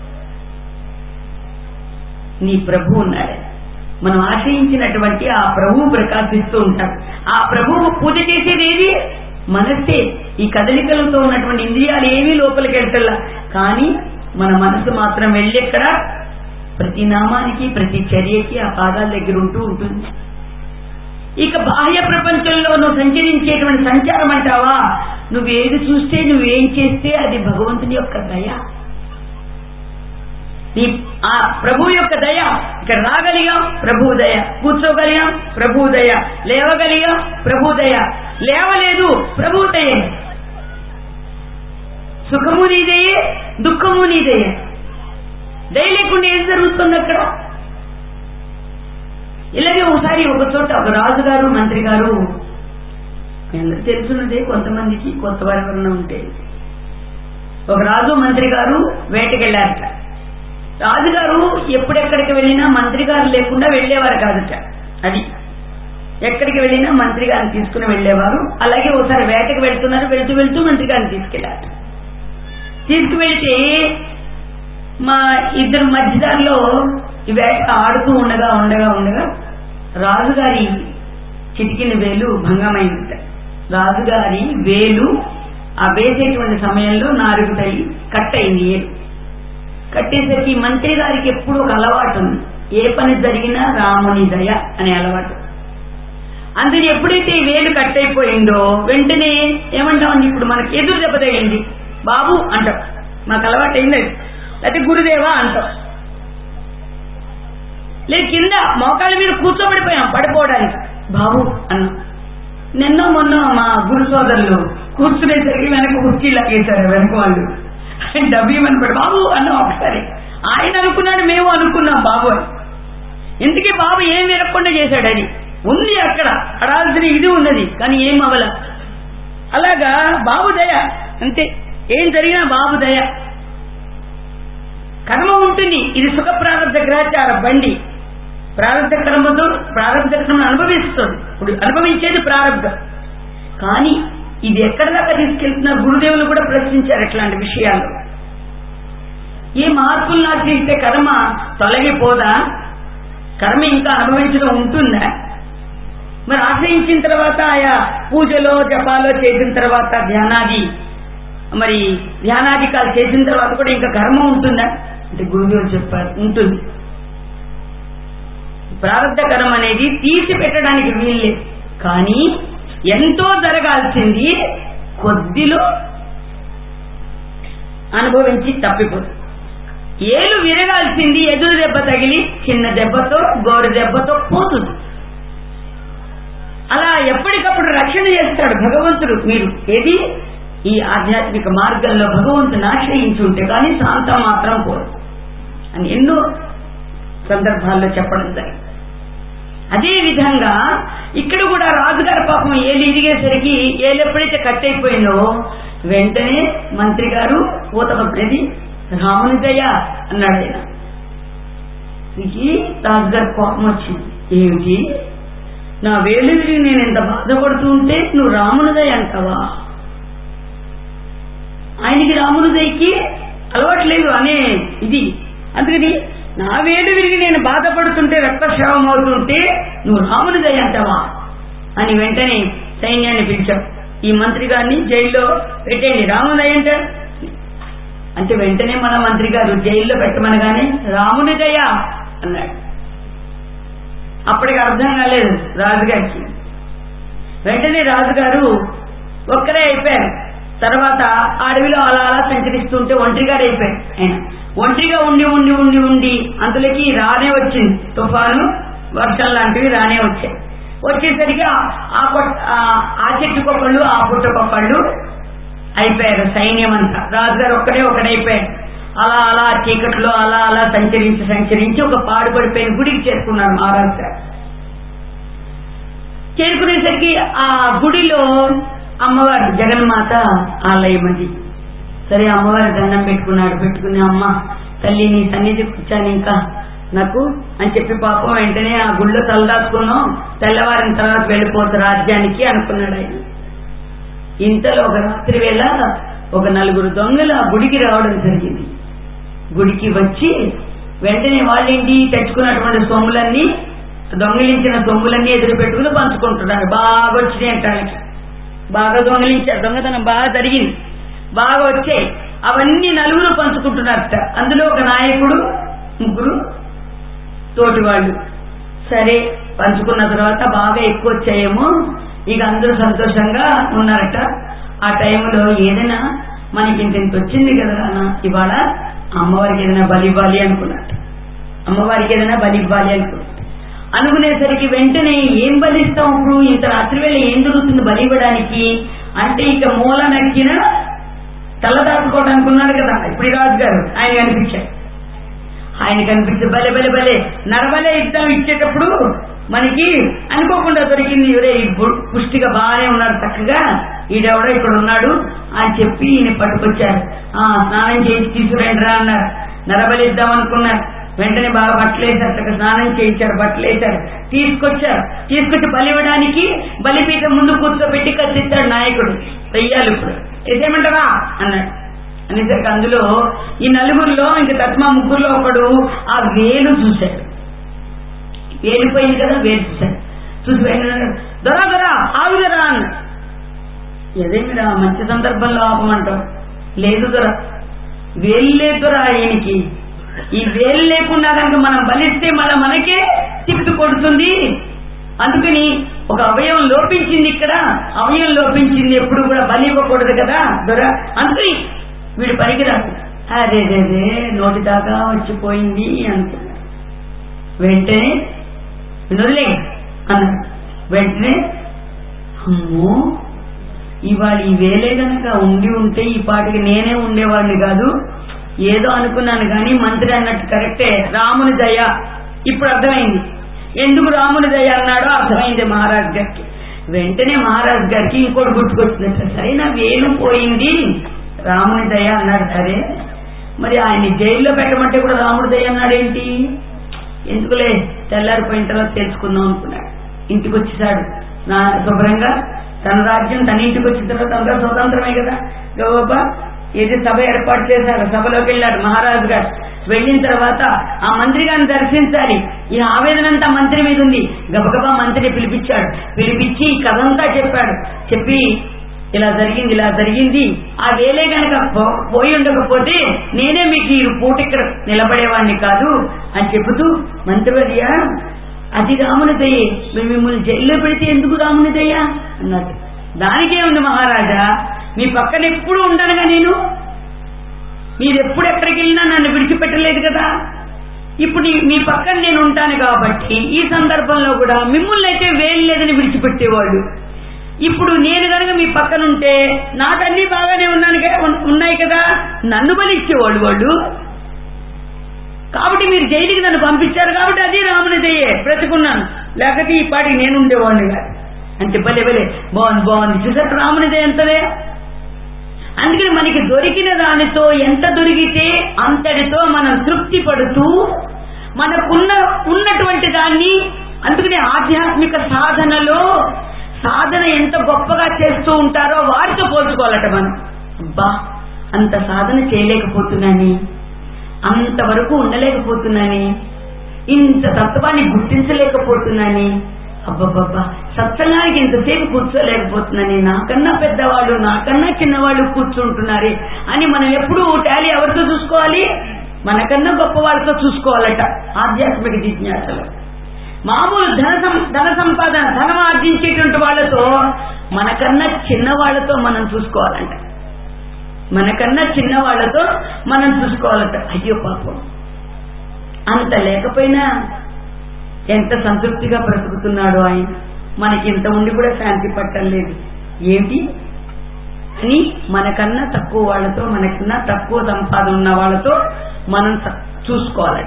నీ ప్రభు ఉన్నాడు. మనం ఆశ్రయించినటువంటి ఆ ప్రభువు ప్రకాశిస్తూ ఉంటాడు. ఆ ప్రభువు పూజ చేసేది ఏది? మనస్సే. ఈ కదలికలతో ఉన్నటువంటి ఇంద్రియాలు ఏమీ లోపలికి వెళ్తల్లా, కానీ మన మనసు మాత్రం వెళ్ళెక్కడ ప్రతి నామానికి, ప్రతి చర్యకి ఆ పాదాల దగ్గర ఉంటూ ఉంటుంది. ఇక బాహ్య ప్రపంచంలో నువ్వు సంచరించేటువంటి సంచారం అంటావా? నువ్వేది చూస్తే, నువ్వేం చేస్తే అది భగవంతుని యొక్క దయ. నీ ఆ ప్రభు యొక్క దయ. ఇక్కడ రాగలిగాం, ప్రభు దయ. కూర్చోగలిగాం, ప్రభు దయ. లేవగలిగాం, ప్రభు దయ. లేవలేదు, ప్రభు దయ. సుఖము నీదయే, దుఃఖము నీదయే. దయ లేకుండా ఏం జరుగుతుంది అక్కడ? ఇలాగే ఒకసారి ఒక చోట ఒక రాజుగారు, మంత్రి గారు, ఎందుకు తెలుసున్నదే కొంతమందికి, కొత్త వారు ఎవరన్నా ఉంటే, ఒక రాజు మంత్రి గారు వేటకెళ్లారట. రాజుగారు ఎప్పుడెక్కడికి వెళ్ళినా మంత్రి గారు లేకుండా వెళ్లేవారు కాదట. అది ఎక్కడికి వెళ్ళినా మంత్రి గారిని తీసుకుని వెళ్లేవారు. అలాగే ఒకసారి వేటకి వెళ్తున్నారు, వెళ్తూ వెళ్తూ మంత్రి గారిని తీసుకెళ్లారు. తీసుకువెళ్తే మా ఇద్దరు మధ్యదారిలో ఈ వేట ఆడుతూ ఉండగా ఉండగా ఉండగా రాజుగారి చిటికిన వేలు భంగమైందట. రాజుగారి వేలు ఆ వేసేటువంటి సమయంలో నాలుగు తల్లి కట్ అయింది. ఏలు కట్టేసరికి మంత్రి గారికి ఎప్పుడు ఒక అలవాటు ఉంది, ఏ పని జరిగినా రాముని దయ అనే అలవాటు. అందుకని ఎప్పుడైతే ఈ వేలు కట్ అయిపోయిందో వెంటనే ఏమంటామని, ఇప్పుడు మనకి ఎదురు దెబ్బ తగిలింది బాబు అంటాం, మాకు అలవాటు అయింది. అయితే గురుదేవా అంటాం. లేదు కింద మోకాళ్ళ మీద కూర్చోబడిపోయాం, పడిపోవడానికి బాబు అన్నాం. నిన్నో మొన్న మా గురు సోదరులు కూర్చునేసరికి వెనక కుర్చీ లాగేశారు. వెనక వాళ్ళు డబ్బీమని పడి బాబు అన్నాం ఒకసారి. ఆయన అనుకున్నాడు, మేము అనుకున్నాం బాబు అని. ఇంతకీ బాబు ఏం వినకుండా చేశాడు. అది ఉంది అక్కడ అడాల్సిన ఇది ఉన్నది, కానీ ఏం అవల. అలాగా బాబు దయ అంతే, ఏం జరిగినా బాబు దయ. కర్మ ఉంటుంది, ఇది సుఖ ప్రారంభ గ్రహచార బండి. ప్రారంభ కర్మతో ప్రారంభ కర్మను అనుభవిస్తుంది. ఇప్పుడు అనుభవించేది ప్రారంభం. కానీ ఇది ఎక్కడి దాకా తీసుకెళ్తున్నారు? గురుదేవులు కూడా ప్రశ్నించారు ఇట్లాంటి విషయాలు. ఏ మార్పులను ఆశ్రయిస్తే కర్మ తొలగిపోదా? కర్మ ఇంకా అనుభవించడం ఉంటుందా? మరి ఆశ్రయించిన తర్వాత ఆయా పూజలో జపాలో చేసిన తర్వాత ధ్యానాది మరి ధ్యానాధికాలు చేసిన తర్వాత కూడా ఇంకా కర్మ ఉంటుందా అంటే గురుదేవులు చెప్పారు ఉంటుంది. ప్రారంధ కర్మ అనేది తీసి పెట్టడానికి వీల్లేదు, కానీ ఎంతో జరగాల్సింది కొద్దిలో అనుభవించి తప్పిపోతుంది. ఏలు విరగాల్సింది ఎదురు దెబ్బ తగిలి చిన్న దెబ్బతో గోరు దెబ్బతో పోతుంది. అలా ఎప్పటికప్పుడు రక్షణ చేస్తాడు భగవంతుడు. మీరు ఏది ఈ ఆధ్యాత్మిక మార్గంలో భగవంతుని ఆశ్రయించుంటే కానీ శాంతం మాత్రం పోదు అని ఎన్నో సందర్భాల్లో చెప్పడం జరిగింది. అదే విధంగా ఇక్కడ కూడా రాజుగారి పాపం ఏలు ఇరిగేసరికి ఏలు ఎప్పుడైతే కట్ అయిపోయిందో వెంటనే మంత్రి గారు పూతపత్రది రాముని దయ అన్నాడు. ఆయన ఇది రాజుగారి కోపం వచ్చింది. ఏమిటి, నా వేలుకి నేను ఎంత బాధపడుతూ ఉంటే నువ్వు రాముని దయ అంటావా? ఆయనకి రాముని దయకి అలవాట్లేదు అనే ఇది. అందుకని నా వేలు విరిగి నేను బాధపడుతుంటే రక్తస్రావం అవుతుంటే నువ్వు రాముని దయ అంటావా అని వెంటనే సైన్యాన్ని పిలిచావు. ఈ మంత్రి గారిని జైల్లో పెట్టేయండి, రాముని దయ అంటే అంటే వెంటనే మన మంత్రి గారు జైల్లో పెట్టమనగానే రాముని దయ అన్నాడు. అప్పటికి అర్థం కాలేదు రాజుగారికి. వెంటనే రాజుగారు ఒక్కరే అయిపోయారు. తర్వాత అడవిలో అలా అలా సంచరిస్తుంటే ఒంటరిగారు అయిపోయారు. ఆయన ఒంటరిగా ఉండి ఉండి ఉండి ఉండి అందులోకి రానే వచ్చింది తుఫాను, వర్షం లాంటివి రానే వచ్చాయి. వచ్చేసరికి ఆ చెట్టుకొకళ్ళు ఆ పుట్టకొకళ్ళు అయిపోయారు సైన్యం అంతా. రాజుగారు ఒక్కడే ఒకడైపోయారు. అలా అలా చీకట్లో అలా అలా సంచరించి సంచరించి ఒక పాడుపడిపోయిన గుడికి చేరుకున్నారు మహారాజు గారు. చేరుకునేసరికి ఆ గుడిలో అమ్మవారు జగన్మాత ఆలయం అది. సరే అమ్మవారి దండం పెట్టుకున్నాడు. పెట్టుకుని అమ్మ తల్లి నీ సన్నిధికి వచ్చాను ఇంకా నాకు అని చెప్పి పాపం వెంటనే ఆ గుళ్ళో తలదాచుకున్నాం, తెల్లవారిన తర్వాత వెళ్ళిపోతా రాజ్యానికి అనుకున్నాడు ఆయన. ఇంతలో ఒక రాత్రి వేళ ఒక నలుగురు దొంగలు ఆ గుడికి రావడం జరిగింది. గుడికి వచ్చి వెంటనే వాళ్ళేంటి తెచ్చుకున్నటువంటి సొమ్ములన్నీ దొంగిలించిన సొమ్ములన్నీ ఎదురు పెట్టుకుని పంచుకుంటున్నారు. బాగా వచ్చినాయి అంటానికి, బాగా దొంగిలించారు, దొంగతనం బాగా జరిగింది, బాగా వచ్చాయి. అవన్నీ నలుగురు పంచుకుంటున్నారట. అందులో ఒక నాయకుడు, ముగ్గురు తోటి వాళ్ళు. సరే పంచుకున్న తర్వాత బాగా ఎక్కువ వచ్చాయేమో, ఇక అందరూ సంతోషంగా ఉన్నారట. ఆ టైంలో ఏదైనా మనకి ఇంత ఇంత వచ్చింది కదా ఇవాళ అమ్మవారికి ఏదైనా బలి ఇవ్వాలి అనుకున్నట్ట. అమ్మవారికి ఏదైనా బలి ఇవ్వాలి అనుకున్నట్టు అనుకునేసరికి వెంటనే ఏం బలిస్తాం ఇప్పుడు, ఇంత రాత్రి వేళ ఏం జరుగుతుంది బలి ఇవ్వడానికి అంటే ఇక మూల నక్కిన తల దాచుకోవడానికి ఉన్నాడు కదా ఇప్పుడు రాజు గారు. ఆయన కనిపించారు. ఆయన కనిపించి బలే బలే బలే నరబలే ఇద్దాం ఇచ్చేటప్పుడు మనకి అనుకోకుండా దొరికింది. ఎవరే పుష్టిగా బాగానే ఉన్నాడు, చక్కగా ఈడెవడో ఇక్కడ ఉన్నాడు అని చెప్పి ఈయన పట్టుకొచ్చారు. ఆ స్నానం చేసి తీసుకురండి రా అన్నారు. నరబలి ఇద్దాం అనుకున్నారు. వెంటనే బాగా బట్టలు వేశారు, చక్కగా స్నానం చేయించారు, బట్టలు వేశారు, తీసుకొచ్చారు. తీసుకొచ్చి బలి ఇవ్వడానికి బలిపీఠం ముందు కూర్చోబెట్టి కత్తిస్తాడు నాయకుడు. వెయ్యాలి ఇప్పుడు ఏదేమంటారా అన్నాడు. అనేసరికి అందులో ఈ నలుగురిలో ఇంక తత్మా ముగ్గురులో ఒకడు ఆ వేలు చూశాడు. వేలిపోయింది కదా, వేలు చూశాడు. చూసి దొరా దొరా ఆగుదరా అన్న. ఏదేమిరా మంచి సందర్భంలో ఆపమంటావు? లేదు దొరా, వేలు లేదు దొరా ఆయనకి. ఈ వేలు లేకుండా కనుక మనం బలిస్తే మళ్ళీ మనకే తిప్పి కొడుతుంది. అందుకని ఒక అవయవం లోపించింది, ఇక్కడ అవయవం లోపించింది, ఎప్పుడు కూడా బలి ఇవ్వకూడదు కదా దొరా. అందుకని వీడు పనికిరాదు. అదేదేదే నోటి దాకా వచ్చిపోయింది అనుకున్నాడు. వెంటనే వినోదులే అన్నాడు. వెంటనే అమ్మో ఇవాళ ఈ వేలే కనుక ఉండి ఉంటే ఈ పాటికి నేనే ఉండేవాడిని కాదు, ఏదో అనుకున్నాను కానీ మంత్రి అన్నట్టు కరెక్టే, రాముని దయ. ఇప్పుడు అర్థమైంది ఎందుకు రాముని దయ అన్నాడో అర్థమైంది మహారాజ్ గారికి. వెంటనే మహారాజ్ గారికి ఇంకోటి గుర్తుకొచ్చింది. సరే నా వేలు పోయింది, రాముని దయ అన్నాడు. సరే మరి ఆయన్ని జైల్లో పెట్టమంటే కూడా రాముడి దయ అన్నాడేంటి? ఎందుకులే తెల్లారిపోయిన తర్వాత తెలుసుకుందాం అనుకున్నాడు. ఇంటికి వచ్చేసాడు నా శుభ్రంగా. తన రాజ్యం తన ఇంటికి వచ్చిన తర్వాత అంతా స్వతంత్రమే కదా. గోపా ఏది సభ ఏర్పాటు చేశారు, సభలోకి వెళ్ళాడు మహారాజు గారు. వెళ్ళిన తర్వాత ఆ మంత్రి గారిని దర్శించాలి. ఈ ఆవేదన అంతా మంత్రి మీద ఉంది. గబగబా మంత్రిని పిలిపించాడు. పిలిపించి కథంతా చెప్పాడు. చెప్పి ఇలా జరిగింది ఇలా జరిగింది ఆ వేలే గనక పోయి ఉండకపోతే నేనే మీకు ఈ పూట ఇక్కడ నిలబడేవాడిని కాదు అని చెబుతూ, మంత్రివర్య అది రాముని దయ్యే, మేము మిమ్మల్ని జైల్లో పెడితే ఎందుకు రాముని దయ్యా అన్నాడు. దానికే ఉంది మహారాజా, మీ పక్కన ఎప్పుడు ఉండనుగా నేను, మీరు ఎప్పుడు ఎక్కడికి వెళ్ళినా నన్ను విడిచిపెట్టలేదు కదా, ఇప్పుడు మీ పక్కన నేను ఉంటాను కాబట్టి ఈ సందర్భంలో కూడా మిమ్మల్ని అయితే వేలు లేదని విడిచిపెట్టేవాళ్ళు. ఇప్పుడు నేను కనుక మీ పక్కన ఉంటే నాకన్నీ బాగానే ఉన్నాను ఉన్నాయి కదా, నన్ను బలిచ్చేవాళ్ళు వాళ్ళు. కాబట్టి మీరు జైలుకి నన్ను పంపించారు కాబట్టి అది రాముని దయ్యే, బ్రతుకున్నాను, లేకపోతే ఈ పాటికి నేను ఉండేవాడిని కాదు అంటే. భలే భలే బాగుంది బాగుంది చూసారు రాముని దయ ఎంతదే. అందుకని మనకి దొరికిన దానితో ఎంత దొరికితే అంతటితో మనం తృప్తి పడుతూ మనకున్న ఉన్నటువంటి దాన్ని, అందుకని ఆధ్యాత్మిక సాధనలో సాధన ఎంత గొప్పగా చేస్తూ ఉంటారో వారితో పోల్చుకోవాలట మనం. అబ్బా అంత సాధన చేయలేకపోతున్నాని, అంతవరకు ఉండలేకపోతున్నాని, ఇంత తత్వాన్ని గుర్తించలేకపోతున్నాని, అబ్బబ్బబ్బా సత్సంగానికి ఇంతసేపు కూర్చోలేకపోతున్నాని, నాకన్నా పెద్దవాళ్ళు నాకన్నా చిన్నవాళ్ళు కూర్చుంటున్నారే అని మనం ఎప్పుడూ టాలీ ఎవరితో చూసుకోవాలి, మనకన్నా గొప్ప వాళ్ళతో చూసుకోవాలట ఆధ్యాత్మిక జిజ్ఞాసలో. మామూలు ధన ధన సంపాదన ధనం ఆర్జించేటువంటి వాళ్ళతో మనకన్నా చిన్న వాళ్ళతో మనం చూసుకోవాలంట, మనకన్నా చిన్న వాళ్ళతో మనం చూసుకోవాలట. అయ్యో పాపం అంత లేకపోయినా ఎంత సంతృప్తిగా బ్రతుకుతున్నాడు ఆయన, మనకి ఇంత ఉండి కూడా శాంతి పట్టం లేదు ఏంటి అని మనకన్నా తక్కువ వాళ్ళతో, మనకన్నా తక్కువ సంపాదన ఉన్న వాళ్ళతో మనం చూసుకోవాలట.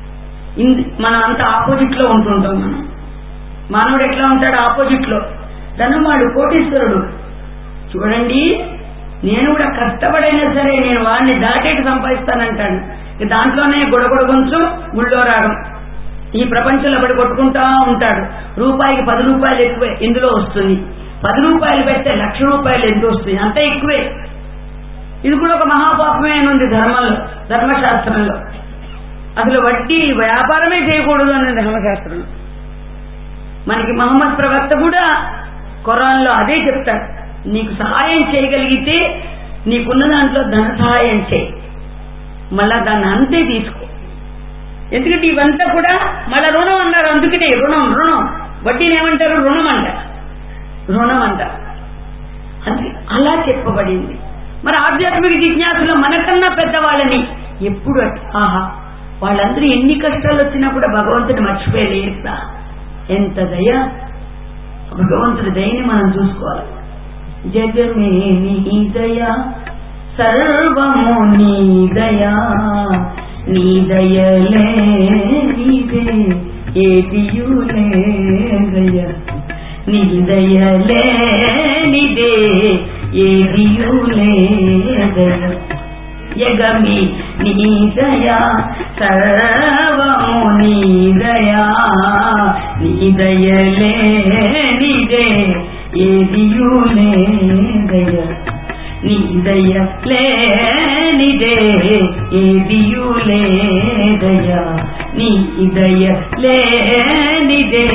మనం అంత ఆపోజిట్ లో ఉంటుంటాం. మనం మానవుడు ఎట్లా ఉంటాడు ఆపోజిట్ లో. ధనవాడు కోటీశ్వరుడు చూడండి, నేను కూడా కష్టపడైనా సరే నేను వాడిని దాటేటి సంపాదిస్తానంటాడు. దాంట్లోనే గొడగొడ కొంచెం గుళ్ళో రాగం, ఈ ప్రపంచంలో పడి కొట్టుకుంటా ఉంటాడు. రూపాయికి పది రూపాయలు ఎక్కువే ఇందులో వస్తుంది, పది రూపాయలు పెడితే లక్ష రూపాయలు ఎందుకు వస్తుంది, అంత ఎక్కువే. ఇది కూడా ఒక మహాపాపమే అని ఉంది ధర్మంలో, ధర్మశాస్త్రంలో. అసలు వడ్డీ వ్యాపారమే చేయకూడదు అనే ధర్మశాస్త్రంలో. మనకి మహమ్మద్ ప్రవక్త కూడా ఖురాన్లో అదే చెప్తాడు, నీకు సహాయం చేయగలిగితే నీకున్న దాంట్లో ధన సహాయం చేయి, మళ్ళా దాన్ని అంతే తీసుకో. ఎందుకంటే ఇవంతా కూడా మళ్ళా రుణం అన్నారు, అందుకనే రుణం రుణం వడ్డీని ఏమంటారు, రుణం అంటారు, రుణం అంటారు. అందుకే అలా చెప్పబడింది. మరి ఆధ్యాత్మిక జిజ్ఞాసలో మనకన్నా పెద్దవాళ్ళని ఎప్పుడు ఆహా వాళ్ళందరూ ఎన్ని కష్టాలు వచ్చినా కూడా భగవంతుని మర్చిపోయలేదా, ఎంత దయ, భగవంతుడి దయని మనం చూసుకోవాలి. జగమే నీ దయా సర్వము నీ దయా, నీ దయలే నీదే ఏదియులే దయ, నీ దయలే నిదే ఏదియులే దయ. యగమి నీ దయా సర్వము నీ దయా, నీ దయలే నిదే ఏదియులే దయ, నీ దయలే నిదే ఏదియులే దయ, నీ దయలే నిదే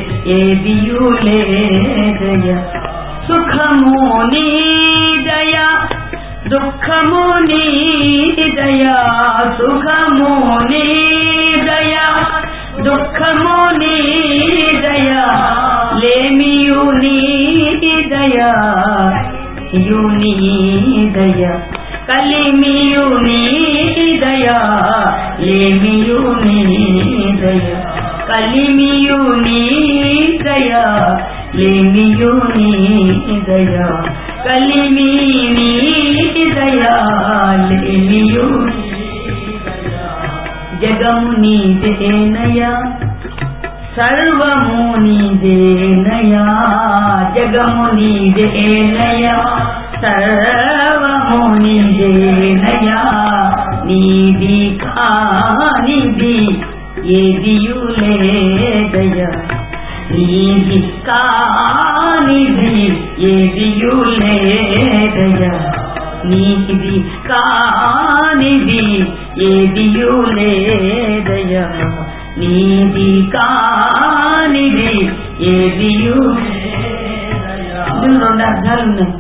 ఏదియులే దయ. సుఖము నీ దయా దుఃఖము నీ దయా, సుఖము నీ దయా దుఃఖము నీ దయా, లేమియు నీ దయా యు నీ దయా, కలిమియు నీ దయా లేమియు నీ దయా, కలిమియు నీ దయా లేమియు నీ దయా, కలిమి నీ దయా లేమియు జగము నీదేనయా సర్వము నీదేనయా, జగము నీదేనయా సర్వము నీదేనయా, నీది కానిది ఏదియులే దయ, నీది కానిది ఏదియులే దయ, నీది కానిది ఏదియులే దయ, నీది కానిది ఏదియు. రెండు అర్థాలు ఉన్నాయి.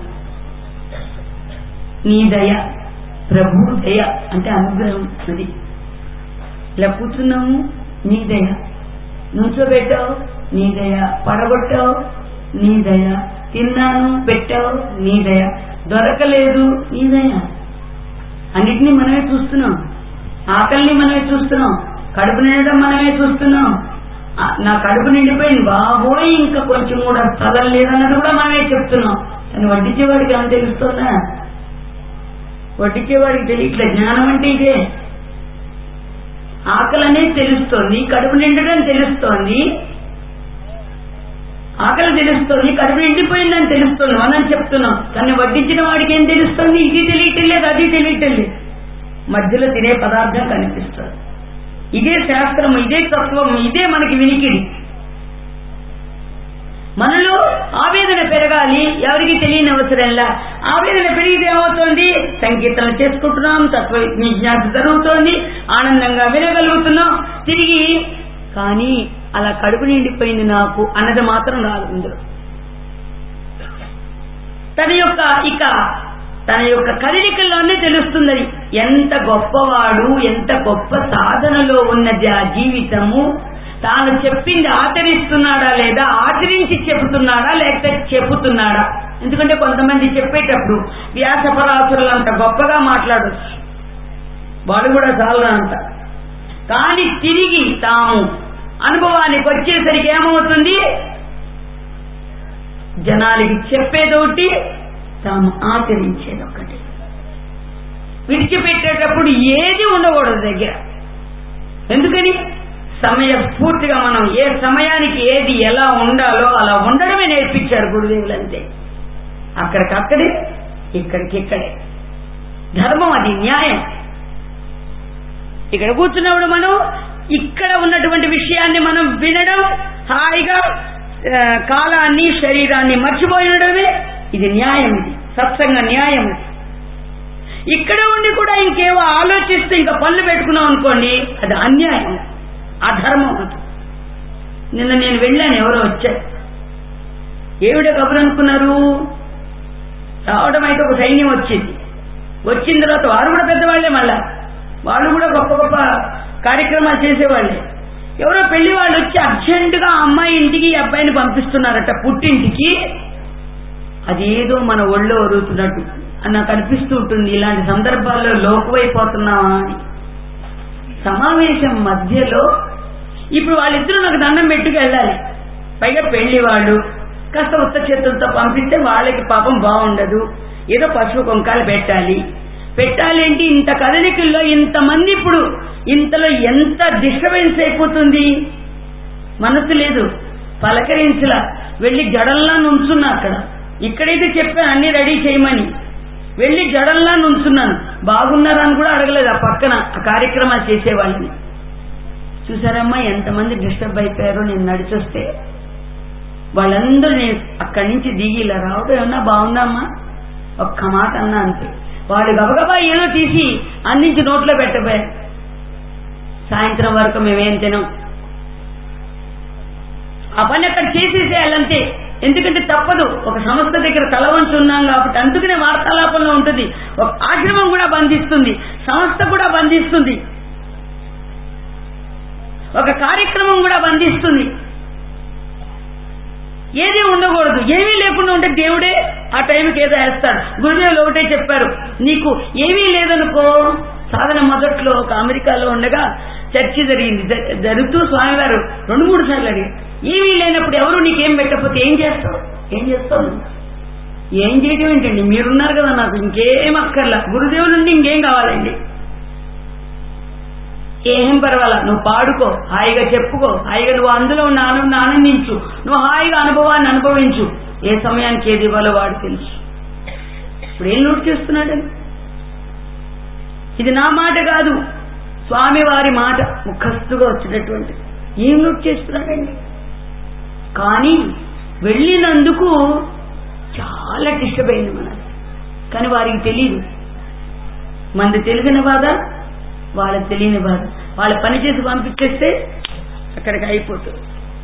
నీ దయ, ప్రభు దయ అంటే అనుగ్రహం. అది ఇలా కూర్చున్నాము, నీ దయ. నుంచోబెట్టావు, నీ దయ. పడగొట్టావు, నీ దయ. తిన్నాను, పెట్టావు, నీ దయ. దొరకలేదు, నీ దయ. అన్నిటినీ మనమే చూస్తున్నాం. ఆకలిని మనమే చూస్తున్నాం, కడుపు నిండడం మనమే చూస్తున్నాం. నా కడుపు నిండిపోయింది బాబోయ్, ఇంకా కొంచెం కూడా స్థలం లేదన్నది కూడా మనమే చెప్తున్నాం. కానీ వడ్డించేవాడికి ఏమైనా తెలుస్తుందా? వడ్డించేవాడికి తెలియట్లే. జ్ఞానం అంటే ఇదే. ఆకలి అనేది తెలుస్తోంది, కడుపు నిండడం తెలుస్తోంది. ఆకలి తెలుస్తోంది, కడుపు నిండిపోయిందని తెలుస్తోంది, మనం చెప్తున్నాం. కానీ వడ్డించిన వాడికి ఏం తెలుస్తోంది? ఇది తెలియటం లేదు, అది తెలియటం లేదు. మధ్యలో తినే పదార్థం కనిపిస్తుంది. ఇదే శాస్త్రం, ఇదే తత్వం, ఇదే మనకి వినికిడి. మనలో ఆవేదన పెరగాలి, ఎవరికి తెలియని అవసరంలా. ఆవేదన పెరిగితే ఏమవుతోంది? సంకీర్తన చేసుకుంటున్నాం, తత్వ విజ్ఞానం జరుగుతోంది, ఆనందంగా వినగలుగుతున్నాం తిరిగి. కానీ అలా కడుపు నిండిపోయింది నాకు అన్నది మాత్రం రాదు ఇందులో. తన యొక్క ఇక తన యొక్క కదలికల్లోనే తెలుస్తుంది ఎంత గొప్పవాడు, ఎంత గొప్ప సాధనలో ఉన్నది ఆ జీవితము. తాను చెప్పింది ఆచరిస్తున్నాడా లేదా, ఆచరించి చెబుతున్నాడా లేకపోతే చెబుతున్నాడా. ఎందుకంటే కొంతమంది చెప్పేటప్పుడు వ్యాసపరాసురులు అంత గొప్పగా మాట్లాడచ్చు, వాడు కూడా చాలా అంట. కానీ తిరిగి తాము అనుభవానికి వచ్చేసరికి ఏమవుతుంది? జనాలకి చెప్పేదొకటి, తాము ఆచరించేది ఒకటి. విడిచిపెట్టేటప్పుడు ఏది ఉండకూడదు దగ్గర. ఎందుకని? సమయస్ఫూర్తిగా మనం ఏ సమయానికి ఏది ఎలా ఉండాలో అలా ఉండడమే నేర్పించారు గురుదేవులంతే. అక్కడికక్కడే, ఇక్కడికిక్కడే. ధర్మం అది, న్యాయం. ఇక్కడ కూర్చున్నప్పుడు మనం ఇక్కడ ఉన్నటువంటి విషయాన్ని మనం వినడం, హాయిగా కాలాన్ని శరీరాన్ని మర్చిపోయినడమే ఇది న్యాయం. ఇది సత్సంగ న్యాయం. ఇక్కడ ఉండి కూడా ఇంకేవో ఆలోచిస్తూ ఇంకా పనులు పెట్టుకున్నాం అనుకోండి, అది అన్యాయం, అధర్మం. నిన్న నేను వెళ్ళాను, ఎవరో వచ్చారు. ఏమిటో కబురు అనుకున్నారు? రావడం అయితే ఒక సైన్యం వచ్చింది. వచ్చిన తర్వాత వారు కూడా పెద్దవాళ్లే, మళ్ళా వాళ్ళు కూడా గొప్ప గొప్ప కార్యక్రమాలు చేసేవాళ్ళే. ఎవరో పెళ్లి వాళ్ళు వచ్చి అర్జెంటుగా అమ్మాయి ఇంటికి ఈ అబ్బాయిని పంపిస్తున్నారట, పుట్టింటికి. అదేదో మన ఒళ్ళో ఒరుగుతున్నట్టు నాకు అనిపిస్తూ ఉంటుంది. ఇలాంటి సందర్భాల్లో లోకువైపోతున్నావా అని. సమావేశం మధ్యలో ఇప్పుడు వాళ్ళిద్దరూ నాకు దండం పెట్టుకు వెళ్ళాలి, పైగా పెళ్లి వాళ్ళు. కాస్త ఉత్త చేతులతో పంపిస్తే వాళ్ళకి పాపం బాగుండదు. ఏదో పసుపు కొంకాలు పెట్టాలి. పెట్టాలి ఏంటి? ఇంత కదలికల్లో ఇంతమంది, ఇప్పుడు ఇంతలో ఎంత డిస్టర్బెన్స్ అయిపోతుంది. మనసు లేదు, పలకరించలా. వెళ్లి జడల్లా నుంచున్నా అక్కడ. ఇక్కడైతే చెప్పాను అన్ని రెడీ చేయమని, వెళ్లి జడల్లా నుంచున్నాను. బాగున్నారా అని కూడా అడగలేదు ఆ పక్కన ఆ కార్యక్రమాలు చేసేవాళ్ళని. చూసారమ్మా ఎంతమంది డిస్టర్బ్ అయిపోయారో. నేను నడిచొస్తే వాళ్ళందరూ నేను అక్కడి నుంచి దిగి ఇలా రావడం, ఏమన్నా బాగుందమ్మా ఒక్క మాట అన్నా అంతే. వాళ్ళు గబగబా ఏదో తీసి అందించి నోట్లో పెట్టబోయారు. సాయంత్రం వరకు మేమేం తినం. ఆ పని అక్కడ చేసేసేయాలంతే. ఎందుకంటే తప్పదు, ఒక సంస్థ దగ్గర తల వంచి ఉన్నాం కాబట్టి. అందుకనే వార్తాలాపంలో ఉంటుంది. ఒక ఆశ్రమం కూడా బంధిస్తుంది, సంస్థ కూడా బంధిస్తుంది, ఒక కార్యక్రమం కూడా బంధిస్తుంది. ఏది ఉండకూడదు. ఏమీ లేకుండా ఉంటే దేవుడే ఆ టైంకి ఏదో వేస్తాడు. గురుదేవులు ఒకటే చెప్పారు, నీకు ఏమీ లేదనుకో. సాధన మొదట్లో ఒక అమెరికాలో ఉండగా చర్చ జరిగింది. జరుగుతూ స్వామివారు రెండు మూడు సార్లు అడిగారు, ఏమీ లేనప్పుడు ఎవరు నీకేం పెట్టకపోతే ఏం చేస్తావు? ఏం చేస్తావు? ఏం చేయడం ఏంటండి, మీరున్నారు కదా, నాకు ఇంకేం అక్కర్లా. గురుదేవుల నుండి ఇంకేం కావాలండి? ఏం పర్వాలా, నువ్వు పాడుకో, హాయిగా చెప్పుకో, హాయిగా నువ్వు అందులో ఉన్న ఆనందాన్ని ఆనందించు, నువ్వు హాయిగా అనుభవాన్ని అనుభవించు. ఏ సమయానికి ఏది ఇవ్వాలో వాడు తెలుసు. ఇప్పుడు ఏం నోట్ చేస్తున్నాడని? ఇది నా మాట కాదు, స్వామి వారి మాట ముఖస్తుగా వచ్చేటటువంటి. ఏం నోట్ చేస్తున్నాడండి? కానీ వెళ్ళినందుకు చాలా డిస్టర్బ్ అయింది మనది. కానీ వారికి తెలియదు. మనది తెలిసిన బాధ, వాళ్ళకి తెలియని బాధ. వాళ్ళ పని చేసి పంపించేస్తే అక్కడికి అయిపోతుంది.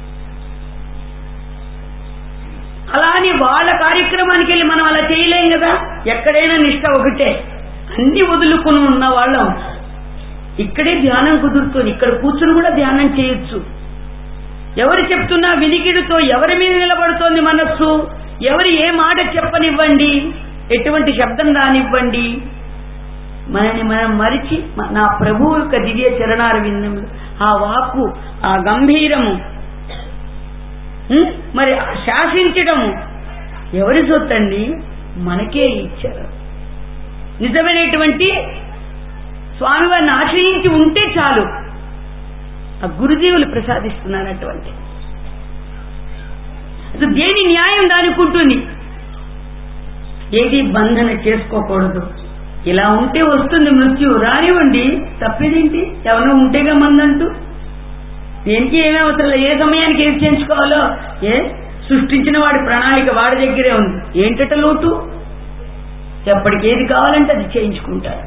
అలా అని వాళ్ళ కార్యక్రమానికి వెళ్ళి మనం అలా చేయలేం కదా. ఎక్కడైనా నిష్ట ఒకటే, అన్ని వదులుకుని ఉన్న వాళ్ళం ఇక్కడే ధ్యానం కుదురుతుంది. ఇక్కడ కూర్చుని కూడా ధ్యానం చేయొచ్చు. ఎవరు చెప్తున్నా వినికిడితో ఎవరి మీద నిలబడుతోంది మనస్సు, ఎవరు ఏ మాట చెప్పనివ్వండి, ఎటువంటి శబ్దం రానివ్వండి, మనని మనం మరిచి నా ప్రభువు యొక్క దివ్య చరణార విందములు, ఆ వాక్కు, ఆ గంభీరము, మరి శాసించడము ఎవరి సొత్తండి? మనకే ఇచ్చారు. నిజమైనటువంటి స్వామివారిని ఆశ్రయించి ఉంటే చాలు, ఆ గురుదేవులు ప్రసాదిస్తున్నారు. అటువంటి అది దేని న్యాయం దానికి ఉంటుంది. ఏది బంధన చేసుకోకూడదు. ఇలా ఉంటే వస్తుంది మృత్యు, రానివ్వండి, తప్పేదేంటి? ఎవరో ఉంటేగా మందంటూ. దేనికి ఏమీ అవసరం లేదు. ఏ సమయానికి ఏది చేయించుకోవాలో, ఏ సృష్టించిన వాడి ప్రణాళిక వాడి దగ్గరే ఉంది. ఏంటట లోటు? ఎప్పటికి ఏది కావాలంటే అది చేయించుకుంటారు.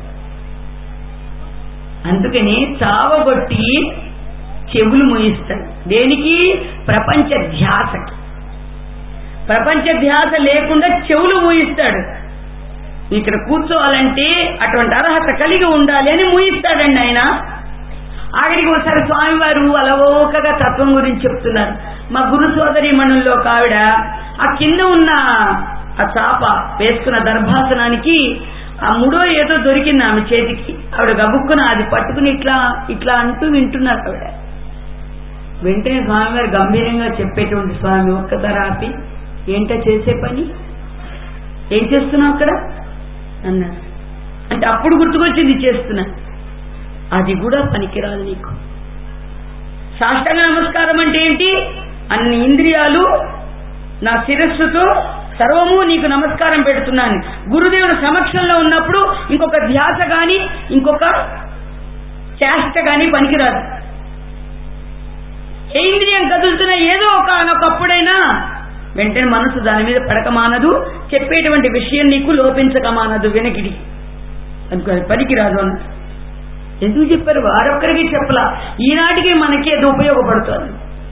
అందుకని చావగొట్టి చెవులు మూయిస్తాడు. దేనికి? ప్రపంచ ధ్యాసకి. ప్రపంచ ధ్యాస లేకుండా చెవులు మూయిస్తాడు. ఇక్కడ కూర్చోవాలంటే అటువంటి అర్హత కలిగి ఉండాలి అని మూయిస్తాడండి ఆయన. ఆఖరికి ఒకసారి స్వామివారు అలవోకగా తత్వం గురించి చెప్తున్నారు. మా గురు సోదరి మణుల్లో ఒక ఆవిడ ఆ కింద ఉన్న ఆ చాప వేసుకున్న దర్భాసనానికి ఆ ముడో ఏదో దొరికింది ఆమె చేతికి. ఆవిడ గబుక్కున అది పట్టుకుని ఇట్లా ఇట్లా అంటూ వింటున్నారు ఆవిడ. వెంటనే స్వామివారు గంభీరంగా చెప్పేటువంటి, స్వామి ఒక్కసారి ఆపి, ఏంటో చేసే పని, ఏం చేస్తున్నావు అక్కడ అన్నారు. అంటే అప్పుడు గుర్తుకొచ్చింది చేస్తున్నా. అది కూడా పనికిరాదు నీకు. సాష్టాంగ నమస్కారం అంటే ఏంటి? అన్ని ఇంద్రియాలు నా శిరస్సుతో సర్వము నీకు నమస్కారం పెడుతున్నాను. గురుదేవుని సమక్షంలో ఉన్నప్పుడు ఇంకొక ధ్యాస గాని ఇంకొక చేష్ట గాని పనికిరాదు. ఏ ఇంద్రియం కదులుతున్నా ఏదో ఒక ఒకప్పుడైనా వెంటనే మనసు దాని మీద పడకమానదు. చెప్పేటువంటి విషయం నీకు లోపించకమానదు వెనకిడి. అందుకని పనికిరాదు అన్న. ఎందుకు చెప్పారు? వారొక్కరికి చెప్పలా, ఈనాటికి మనకి అది ఉపయోగపడుతుంది.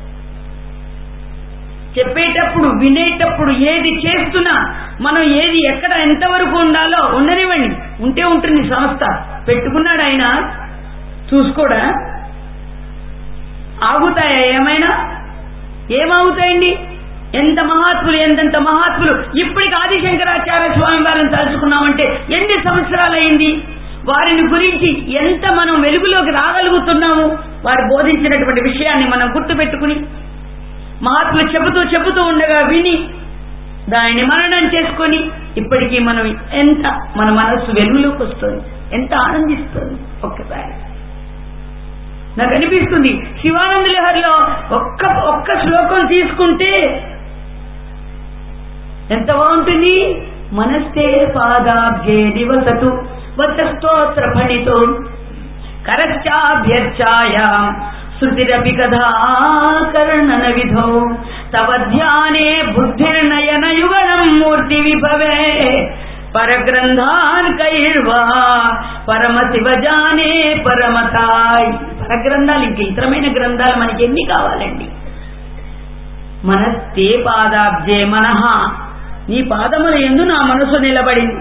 చెప్పేటప్పుడు, వినేటప్పుడు, ఏది చేస్తున్నా మనం ఏది ఎక్కడ ఎంతవరకు ఉండాలో ఉండనివ్వండి. ఉంటే ఉంటుంది. సంస్థ పెట్టుకున్నాడు ఆయన, చూసుకోడా? ఆగుతాయా ఏమైనా? ఏమాగుతాయండి? ఎంత మహాత్ములు, ఎంతెంత మహాత్ములు. ఇప్పటికి ఆదిశంకరాచార్య స్వామి వారిని తలుచుకున్నామంటే ఎన్ని సంవత్సరాలైంది? వారిని గురించి ఎంత మనం వెలుగులోకి రాగలుగుతున్నాము? వారు బోధించినటువంటి విషయాన్ని మనం గుర్తుపెట్టుకుని, మహాత్ములు చెబుతూ చెబుతూ ఉండగా విని దానిని మననం చేసుకొని ఇప్పటికీ మనం ఎంత మన మనస్సు వెలుగులోకి వస్తుంది, ఎంత ఆనందిస్తుంది. ఒక్కసారి నాకు అనిపిస్తుంది, శివానంద లహరిలో ఒక్క ఒక్క శ్లోకం తీసుకుంటే ఎంత బాగుంటుంది. మనస్తే పాదాబ్జే నివసతు వచస్తోత్ర ఫణితో కరశ్చాభ్యర్చాయా శృతిరపి కథా కర్ణన విధౌ తవ ధ్యానే బుద్ధిర్నయన యుగళం మూర్తి విభవే పరగ్రంథాన్ కైర్వా పరమ శివజానే పరమతాయ్. పరగ్రంథాలు, ఇంక ఇతరమైన గ్రంథాలు మనకి ఎన్ని కావాలండి? మనస్తే పాదాబ్జే మనహ, నీ పాదముల యందు నా మనసు నిలబడింది.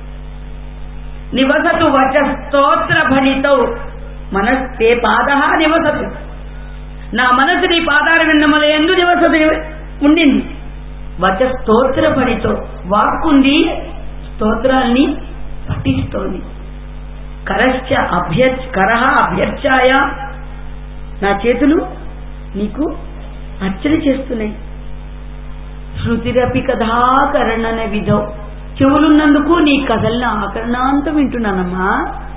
నివసతు వచ స్తోత్ర ఫణితౌ, మనస్తే పాద నివసతు, నా మనసు నీ పాదార విన్నముల యందు నివసతు ఉండింది. వచ స్తోత్ర ఫణితో, వాక్కుంది స్తోత్రాల్ని పఠిస్తోంది. కరశ్చ అభ్యర్ కరహ అభ్యర్చాయ, నా చేతులు నీకు అర్చన చేస్తున్నాయి. శృతిరపి కథాకరణన విధౌ, చెవులున్నందుకు నీ కథల్ని ఆకరణాంతం వింటున్నానమ్మా.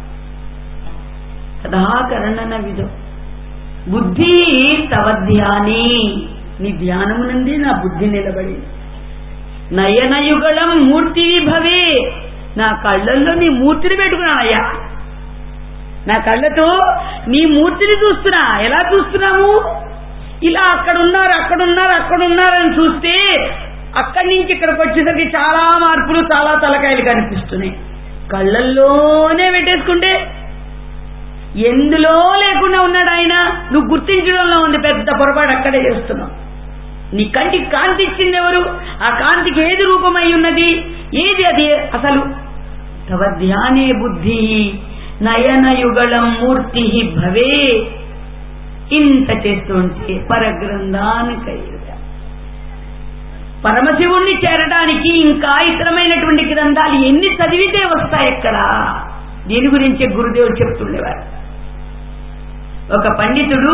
కథాకరణన విధౌ బుద్ధి తవ ధ్యానే, నీ ధ్యానమునందే నా బుద్ధి నిలబడింది. నయనయుగళం మూర్తి విభవే, నా కళ్ళల్లో నీ మూర్తిని పెట్టుకున్నానయ్యా. నా కళ్ళతో నీ మూర్తిని చూస్తున్నా. ఎలా చూస్తున్నాము? ఇలా అక్కడున్నారు అక్కడున్నారు అక్కడున్నారని చూస్తే అక్కడి నుంచి ఇక్కడికి వచ్చేసరికి చాలా మార్పులు, చాలా తలకాయలు కనిపిస్తున్నాయి. కళ్ళల్లోనే పెట్టేసుకుంటే ఎందులో లేకుండా ఉన్నాడు ఆయన. నువ్వు గుర్తించడంలో ఉంది పెద్ద పొరపాటు, అక్కడే చేస్తున్నావు. నీ కంటికి కాంతి ఇచ్చింది ఎవరు? ఆ కాంతికి ఏది రూపమై ఉన్నది? ఏది అది అసలు? తవ ధ్యానే బుద్ధి నయనయుగళం మూర్తి భవే. ఇంత చేస్తుంటే పరగ్రంథానికైన పరమశివుణ్ణి చేరడానికి ఇంకా ఇతరమైనటువంటి గ్రంథాలు ఎన్ని చదివితే వస్తాయి ఎక్కడ? దీని గురించే గురుదేవుడు చెప్తుండేవారు. ఒక పండితుడు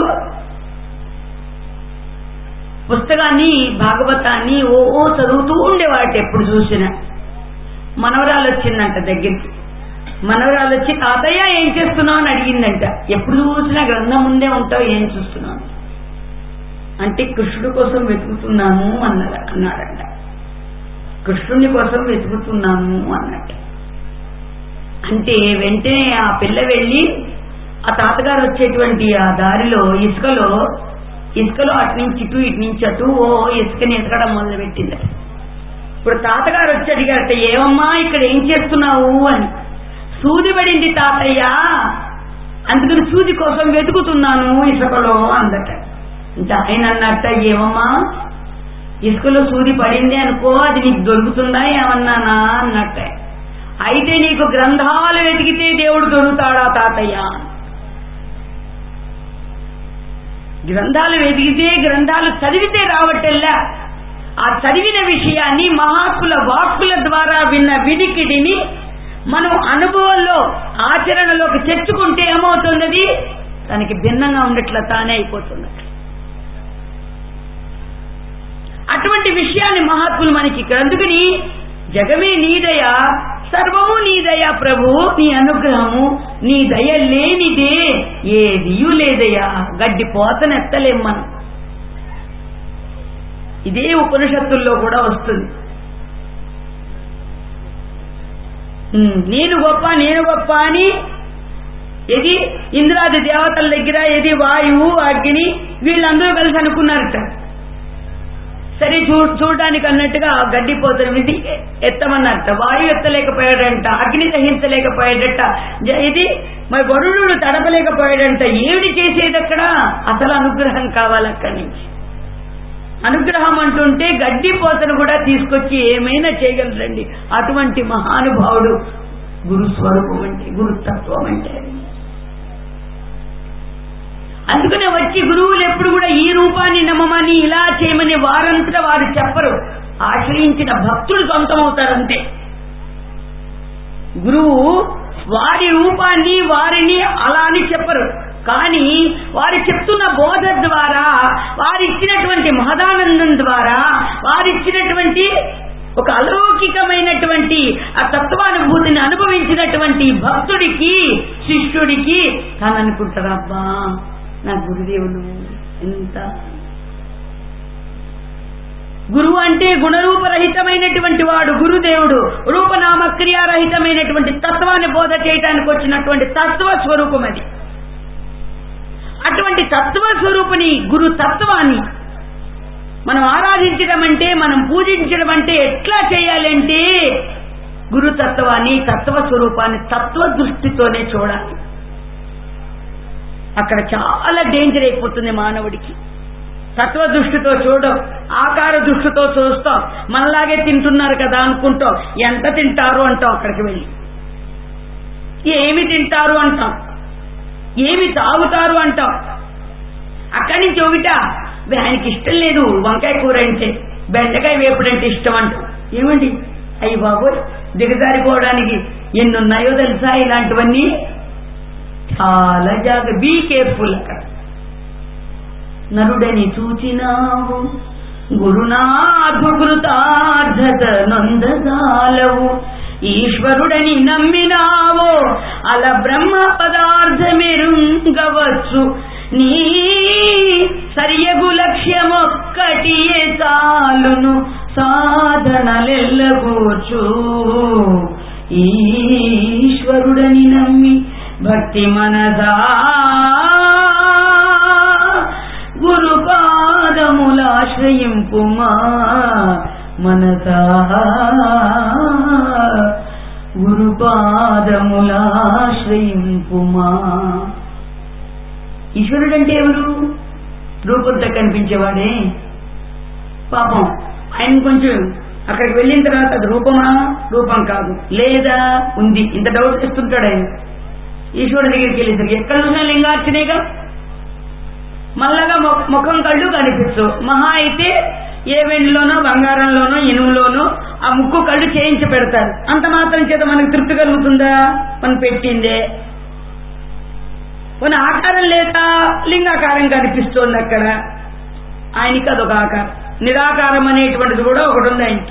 పుస్తకాన్ని భాగవతాన్ని ఓ ఓ చదువుతూ ఉండేవాట. ఎప్పుడు చూసినా మనవరాలు వచ్చిందంట దగ్గరికి. మనవరాలు వచ్చి తాతయ్య ఏం చేస్తున్నావు అని అడిగిందంట. ఎప్పుడు చూసినా గ్రంథం ముందే ఉంటావు, ఏం చూస్తున్నావు అంటే కృష్ణుడి కోసం వెతుకుతున్నాను అన్నది అన్నాడంట. కృష్ణుని కోసం వెతుకుతున్నాను అన్నట్టు. అంటే వెంటనే ఆ పిల్ల వెళ్ళి ఆ తాతగారు వచ్చేటువంటి ఆ దారిలో ఇసుకలో ఇసుకలో అటు నుంచి ఇటు ఇటు నుంచి అటు ఓ ఇసుకని ఎతకడం మొదలు పెట్టిందట. ఇప్పుడు తాతగారు వచ్చి అడిగారట, ఏమమ్మా ఇక్కడ ఏం చేస్తున్నావు అని. సూది పడింది తాతయ్య, అందుకని సూది కోసం వెతుకుతున్నాను ఇసుకలో అందట. అంటే ఆయన అన్నట్ట, ఏమమ్మా ఇసుకలో సూది పడింది అనుకో, అది నీకు దొరుకుతుందా ఏమన్నానా అన్నట్ట. అయితే నీకు గ్రంథాలు వెతికితే దేవుడు దొరుకుతాడా తాతయ్య? గ్రంథాలు వెతికితే గ్రంథాలు చదివితే రావటల్లా. ఆ చదివిన విషయాన్ని మహాత్ముల వాక్కుల ద్వారా విన్న వినికిడిని మనం అనుభవంలో ఆచరణలోకి తెచ్చుకుంటే ఏమవుతున్నది? దానికి భిన్నంగా ఉండట్లా తానే అయిపోతుంది. అటువంటి విషయాన్ని మహాత్ములు మనకి ఇక్కడ. అందుకని జగమే నీదయ, సర్వము నీదయ ప్రభు, నీ అనుగ్రహము, నీ దయ లేనిదే ఏదియూ లేదయ్యా. గడ్డి పోతనెత్తలేం మనం. ఇదే ఉపనిషత్తుల్లో కూడా వస్తుంది. నేను గొప్ప నేను గొప్ప అని ఏది ఇంద్రాది దేవతల దగ్గర ఏది వాయువు అగ్ని వీళ్ళందరూ కలిసి అనుకున్నారట. సరే చూ చూడడానికి అన్నట్టుగా గడ్డిపోతున్న విధి ఎత్తమన్నట్ట. వాయు ఎత్తలేకపోయాడంట, అగ్ని దహించలేకపోయాడట, ఇది మరి వరుణుడు తడపలేకపోయాడంట. ఏమిటి చేసేది అక్కడ? అసలు అనుగ్రహం కావాలి అక్కడి నుంచి. అనుగ్రహం అంటుంటే గడ్డిపోతను కూడా తీసుకొచ్చి ఏమైనా చేయగలరండి. అటువంటి మహానుభావుడు గురుస్వరూపం అంటే, గురుతత్వం అంటే. అందుకనే వచ్చి గురువులు ఎప్పుడు కూడా ఈ రూపాన్ని నమ్మమని ఇలా చేయమని వారంతా వారు చెప్పరు. ఆశ్రయించిన భక్తులు సొంతమవుతారంతే. గురువు వారి రూపాన్ని వారిని అలా అని చెప్పరు. కానీ వారు చెప్తున్న బోధ ద్వారా, వారిచ్చినటువంటి మహదానందం ద్వారా, వారిచ్చినటువంటి ఒక అలౌకికమైనటువంటి ఆ తత్వానుభూతిని అనుభవించినటువంటి భక్తుడికి, శిష్యుడికి తాను అనుకుంటారు, అబ్బా నా గురుదేవులు ఎంత. గురువు అంటే గుణరూపరహితమైనటువంటి వాడు గురుదేవుడు. రూపనామ క్రియారహితమైనటువంటి తత్వాన్ని బోధ చేయడానికి వచ్చినటువంటి తత్వ స్వరూపం అది. అటువంటి తత్వ స్వరూపుని గురు తత్వాన్ని మనం ఆరాధించడం అంటే, మనం పూజించడం అంటే ఎట్లా చేయాలంటే గురుతత్వాన్ని, తత్వ స్వరూపాన్ని తత్వ దృష్టితోనే చూడాలి. అక్కడ చాలా డేంజర్ అయిపోతుంది మానవుడికి. తత్వ దృష్టితో చూడం, ఆకార దృష్టితో చూస్తాం. మనలాగే తింటున్నారు కదా అనుకుంటాం. ఎంత తింటారు అంటాం, అక్కడికి వెళ్ళి ఏమి తింటారు అంటాం, ఏమి తాగుతారు అంటాం. అక్కడి నుంచి ఒకట ఆయనకి ఇష్టం లేదు వంకాయ కూర అంటే, బెండకాయ వేపుడంటే ఇష్టం అంటాం. ఏమండి అయ్యి బాబోయ్, దిగజారిపోవడానికి ఎన్నున్నాయో తెలుసా ఇలాంటివన్నీ. చాలా జాగ్రత్త, బీ కేర్ఫుల్. అక్కడ నరుడని చూచినావు గురునాథృతార్థత నొందగాలవు, ఈశ్వరుడని నమ్మినావో అల బ్రహ్మ పదార్థమెరుంగవచ్చు. నీ సరియగు లక్ష్యమొక్కటియే చాలును సాధనలెల్లగూర్చు. ఈశ్వరుడని నమ్మి భక్తి మనసా గురుపాదములాశ్రయింపుమా మనసా, గురుపాదములాశ్రయింపుమా. ఈశ్వరుడు అంటే ఎవరు? రూపంతో కనిపించేవాడే. పాపం ఆయన కొంచెం అక్కడికి వెళ్ళిన తర్వాత అది రూపమా, రూపం కాదు, లేదా ఉంది, ఇంత డౌట్ చేస్తుంటాడు ఆయన. ఈశ్వరుడి దగ్గరికి వెళ్ళేసరికి ఎక్కడ చూసినా లింగార్చనేగా, మల్లగా ముఖం కళ్ళు కనిపిస్తూ, మహా అయితే ఏ వెండిలోనో బంగారంలోనో ఇనుములోనో ఆ ముక్కు కళ్ళు చేయించి పెడతారు. అంత మాత్రం చేత మనకు తృప్తి కలుగుతుందా? మనం పెట్టిందే. మన ఆకారం లేక లింగాకారం కనిపిస్తోంది అక్కడ. ఆయనకి అదొక ఆకారం. నిరాకారం అనేటువంటిది కూడా ఒకటి ఉంది ఆయనకి.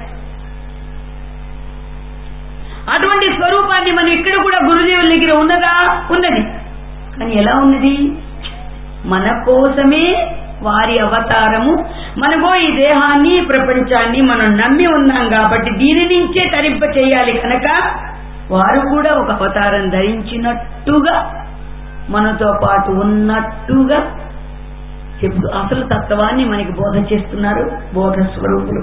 అటువంటి స్వరూపాన్ని మనం ఇక్కడ కూడా గురుదేవుల దగ్గర ఉన్నదా? ఉన్నది. కానీ ఎలా ఉన్నది? మన కోసమే వారి అవతారము. మనకో ఈ దేహాన్ని ప్రపంచాన్ని మనం నమ్మి ఉన్నాం కాబట్టి దీని నుంచే తరింప చేయాలి కనుక వారు కూడా ఒక అవతారం ధరించినట్టుగా మనతో పాటు ఉన్నట్టుగా చెప్తూ అసలు తత్వాన్ని మనకి బోధ చేస్తున్నారు బోధ స్వరూపులు.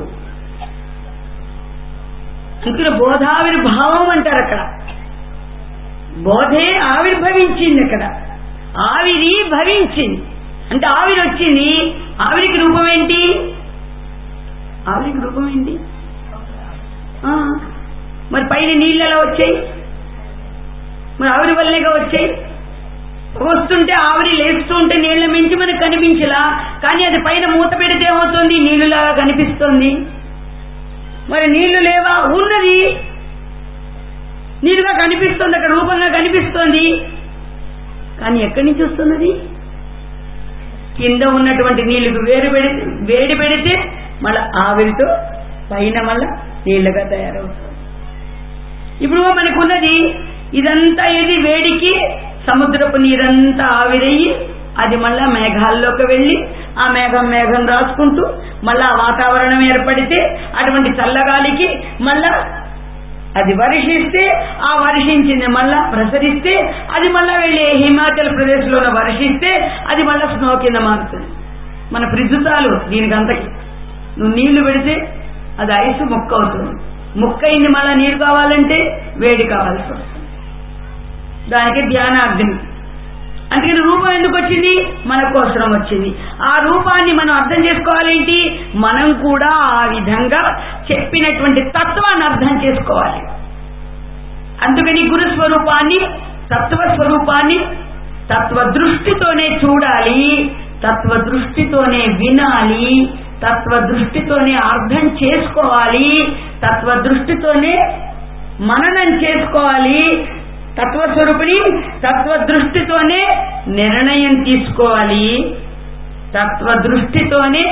ఇక్కడ బోధావిర్భావం అంటారు. అక్కడ బోధే ఆవిర్భవించింది. అక్కడ ఆవిరి భవించింది అంటే ఆవిరి వచ్చింది. ఆవిరికి రూపం ఏంటి? ఆవిరికి రూపం ఏంటి? మరి పైన నీళ్ళు ఎలా వచ్చాయి? మరి ఆవిరి వల్లేగా వచ్చాయి. వస్తుంటే ఆవిరి లేస్తూ ఉంటే నీళ్ల మించి మనకు కనిపించలా, కానీ అది పైన మూత పెడితే ఏమవుతుంది? నీళ్లులాగా కనిపిస్తుంది. మరి నీళ్లు లేవా? ఉన్నది, నీరుగా కనిపిస్తుంది, అక్కడ రూపంగా కనిపిస్తోంది. కానీ ఎక్కడి నుంచి వస్తున్నది? కింద ఉన్నటువంటి నీళ్లకు వేరు పెడితే వేడి పెడితే మళ్ళా ఆవిరితో పైన మళ్ళా నీళ్లుగా తయారవుతుంది. ఇప్పుడు మనకున్నది ఇదంతా ఏది? వేడికి సముద్రపు నీరంతా ఆవిరయ్యి అది మళ్ళా మేఘాల్లోకి వెళ్లి ఆ మేఘం మేఘం రాసుకుంటూ మళ్ళా వాతావరణం ఏర్పడితే అటువంటి చల్లగాలికి మళ్ళా అది వర్షిస్తే ఆ వర్షించింది మళ్ళా ప్రసరిస్తే అది మళ్ళా వెళ్ళి హిమాచల్ ప్రదేశ్ లో వర్షిస్తే అది మళ్ళా స్నో కింద మారుతుంది. మన ఫ్రిడ్జ్ చాలు దీనికి అంతకి. నువ్వు నీళ్లు పెడితే అది ఐసు ముక్క అవుతుంది. ముక్క అయింది మళ్ళా నీరు కావాలంటే వేడి కావాల్సి వస్తుంది. దానికి ధ్యానాగ్ని. అందుకని రూపం ఎందుకు వచ్చింది? మన కోసం వచ్చింది. ఆ రూపాన్ని మనం అర్థం చేసుకోవాలేంటి? మనం కూడా ఆ విధంగా చెప్పినటువంటి తత్వాన్ని అర్థం చేసుకోవాలి. అందుకని గురు స్వరూపాన్ని తత్వ స్వరూపాన్ని తత్వ దృష్టితోనే చూడాలి, తత్వ దృష్టితోనే వినాలి, తత్వ దృష్టితోనే అర్థం చేసుకోవాలి, తత్వ దృష్టితోనే మననం చేసుకోవాలి. తత్వస్వరూపిణి తత్వ దృష్టితోనే నిర్ణయం తీసుకోవాలి, తత్వ దృష్టితోనే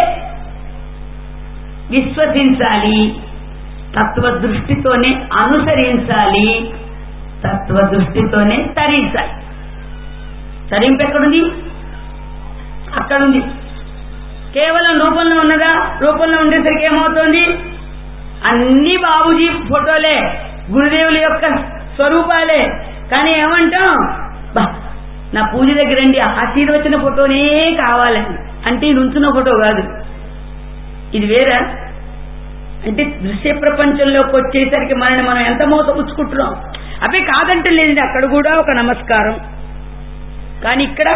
విశ్వసించాలి, తత్వ దృష్టితోనే అనుసరించాలి, తత్వ దృష్టితోనే తరించాలి. తరింపు ఎక్కడుంది? అక్కడుంది. కేవలం రూపంలో ఉన్నదా? రూపంలో ఉండేసరికి ఏమవుతోంది? అన్ని బాబూజీ ఫోటోలే, గురుదేవుల యొక్క స్వరూపాలే. కానీ ఏమంటాం? బా నా పూజ దగ్గర రండి, ఆశీర్వచన ఫోటోనే కావాలని అంటే ఇది ఉంచున్న ఫోటో కాదు, ఇది వేరా. అంటే దృశ్య ప్రపంచంలోకి వచ్చేసరికి మనల్ని మనం ఎంత మోసపుచ్చుకుంటున్నాం. అవే కాదంటే లేదు, అక్కడ కూడా ఒక నమస్కారం. కానీ ఇక్కడ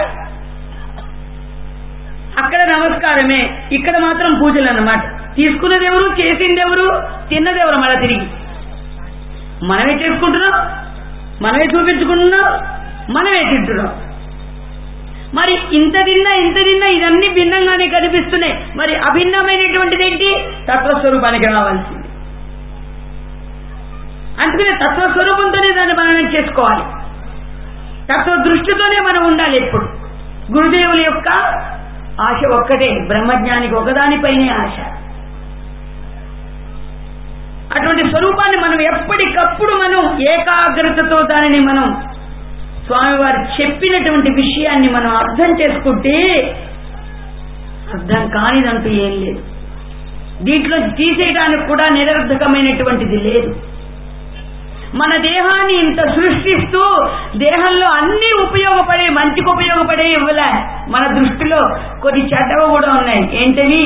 అక్కడ నమస్కారమే, ఇక్కడ మాత్రం పూజలు అన్నమాట. తీసుకున్నది ఎవరు? చేసింది ఎవరు? తిన్నది ఎవరు? మళ్ళా తిరిగి మనమే చేసుకుంటున్నాం, మనమే చూపించుకుంటున్నాం, మనమే తింటున్నాం. మరి ఇంత తిన్నా ఇంత తిన్నా ఇదన్నీ భిన్నంగానే కనిపిస్తున్నాయి. మరి అభిన్నమైనటువంటిది ఏంటి? తత్వస్వరూపానికి రావాల్సింది. అందుకనే తత్వస్వరూపంతోనే దాన్ని మననం చేసుకోవాలి, తత్వ దృష్టితోనే మనం ఉండాలి ఎప్పుడు. గురుదేవుల యొక్క ఆశ ఒక్కటే, బ్రహ్మజ్ఞానికి ఒకదానిపైనే ఆశ. అటువంటి స్వరూపాన్ని మనం ఎప్పటికప్పుడు మనం ఏకాగ్రతతో దానిని మనం స్వామివారు చెప్పినటువంటి విషయాన్ని మనం అర్థం చేసుకుంటే అర్థం కానిదంటూ ఏం లేదు. దీంట్లో తీసేయడానికి కూడా నిరర్ధకమైనటువంటిది లేదు. మన దేహాన్ని ఇంత సృష్టిస్తూ దేహంలో అన్ని ఉపయోగపడే, మంచికి ఉపయోగపడే ఇవ్వలే. మన దృష్టిలో కొన్ని చెడ్డవి కూడా ఉన్నాయి. ఏంటవి?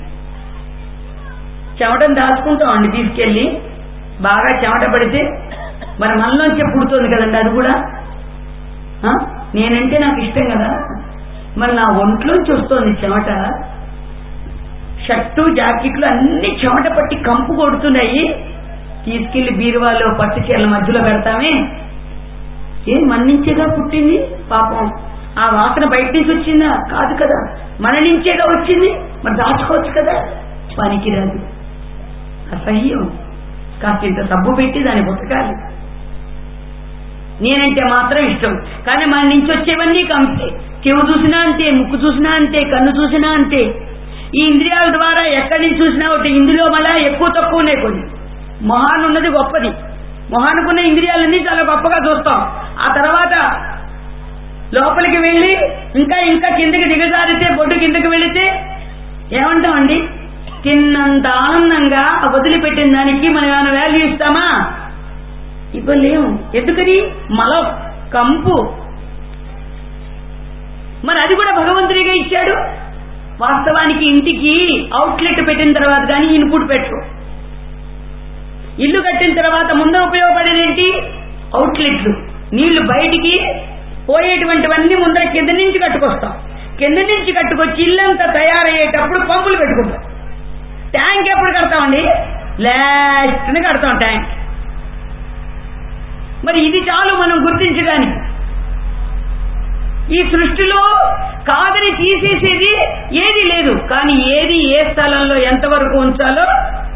చెమటను దాచుకుంటామండి తీసుకెళ్లి, బాగా చెమట పడితే మరి మనలోంచే పుడుతుంది కదండి. అది కూడా నేనంటే నాకు ఇష్టం కదా, మరి నా ఒంట్లోంచి వస్తోంది చెమట, షర్టు జాకెట్లు అన్ని చెమట పట్టి కంపు కొడుతున్నాయి, తీసుకెళ్లి బీరువాలో పట్టు చీరల మధ్యలో పెడతామే, ఏం మన్నించేగా పుట్టింది పాపం, ఆ వాసన బయట నుంచి వచ్చిందా? కాదు కదా, మన నుంచేగా వచ్చింది, మరి దాచుకోవచ్చు కదా, పనికిరాదు, అసహ్యం, కాస్త సబ్బు పెట్టి దాన్ని బతకాలి. నేనంటే మాత్రం ఇష్టం, కానీ మన నుంచి వచ్చేవన్నీ కంపే, చెవు చూసినా అంతే, ముక్కు చూసినా అంతే, కన్ను చూసినా అంతే. ఈ ఇంద్రియాల ద్వారా ఎక్కడి నుంచి చూసినా ఒకటి, ఇందులో మళ్ళా ఎక్కువ తక్కువనే కొన్ని. మొహాన్ ఉన్నది గొప్పది, మొహానుకున్న ఇంద్రియాలన్నీ చాలా గొప్పగా చూస్తాం. ఆ తర్వాత లోపలికి వెళ్ళి ఇంకా ఇంకా కిందకి దిగజారితే, బొడ్డు కిందకి వెళితే ఏమంటామండి? తిన్నంత ఆనందంగా వదిలిపెట్టిన దానికి మనం ఏమైనా వాల్యూ ఇస్తామా? ఇవ్వలేము. ఎందుకని? మలం, కంపు. మరి అది కూడా భగవంతుడిగా ఇచ్చాడు. వాస్తవానికి ఇంటికి అవుట్లెట్ పెట్టిన తర్వాత కానీ ఇన్పుట్ పెట్టు. ఇల్లు కట్టిన తర్వాత ముందు ఉపయోగపడేదేంటి? అవుట్లెట్లు. నీళ్లు బయటికి పోయేటువంటివన్నీ ముందర కింద నుంచి కట్టుకొస్తాం, కింద నుంచి కట్టుకొచ్చి ఇల్లంతా తయారయ్యేటప్పుడు పంపులు పెట్టుకుంటాం. ట్యాంక్ ఎప్పుడు కడతామండి? లాస్ట్ ని కడతాం ట్యాంక్. మరి ఇది చాలు మనం గుర్తించడానికి. ఈ సృష్టిలో కాదని తీసేసేది ఏది లేదు, కానీ ఏది ఏ స్థలంలో ఎంతవరకు ఉంచాలో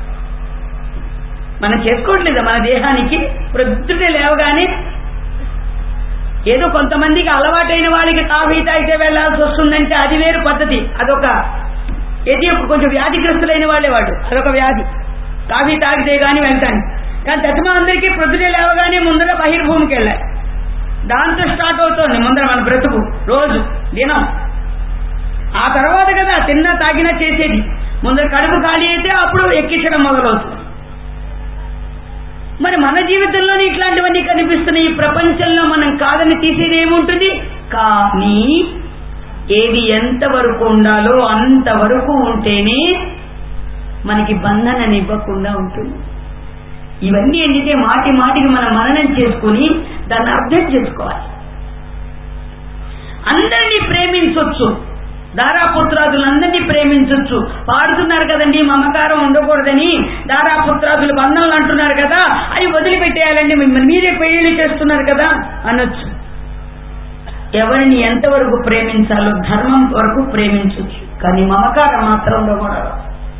మనం చేసుకోవట్లేదు. మన దేహానికి ప్రొద్దుటే లేవగానే ఏదో కొంతమందికి అలవాటైన వాళ్ళకి కాఫీ తాగితే వెళ్లాల్సి వస్తుందంటే అది వేరు పద్ధతి, అదొక ఏది కొంచెం వ్యాధిగ్రస్తులైన వాళ్ళే వాడు, అదొక వ్యాధి. కాఫీ తాగితే గాని వెళ్తాను, కానీ తత్మా అందరికీ ప్రొద్దుటే లేవగానే ముందర బహిర్భూమికి వెళ్ళాలి. దాంతో స్టార్ట్ అవుతోంది ముందర మన బ్రతుకు, రోజు దినం. ఆ తర్వాత కదా తిన్నా తాగినా చేసేది. ముందర కడుపు ఖాళీ అయితే అప్పుడు ఎక్కించడం మొదలవుతుంది. మరి మన జీవితంలోనే ఇట్లాంటివన్నీ కనిపిస్తున్నాయి. ఈ ప్రపంచంలో మనం కాదని తీసేది ఏముంటుంది? కానీ ఏది ఎంతవరకు ఉండాలో అంతవరకు ఉంటేనే మనకి బంధనని ఇవ్వకుండా ఉంటుంది. ఇవన్నీ ఏంటంటే మాటి మాటికి మనం మననం చేసుకుని దాన్ని అర్థం చేసుకోవాలి. అందరినీ ప్రేమించవచ్చు, దారాపుత్రాదులందరినీ ప్రేమించవచ్చు. పాడుతున్నారు కదండి మమకారం ఉండకూడదని, దారాపుత్రాదులు బంధనలు అంటున్నారు కదా, అవి వదిలిపెట్టేయాలండి, మీరే పెళ్లి చేస్తున్నారు కదా అనొచ్చు. ఎవరిని ఎంతవరకు ప్రేమించాలో ధర్మం వరకు ప్రేమించవచ్చు, కానీ మమకారం మాత్రం ఉండకూడదు.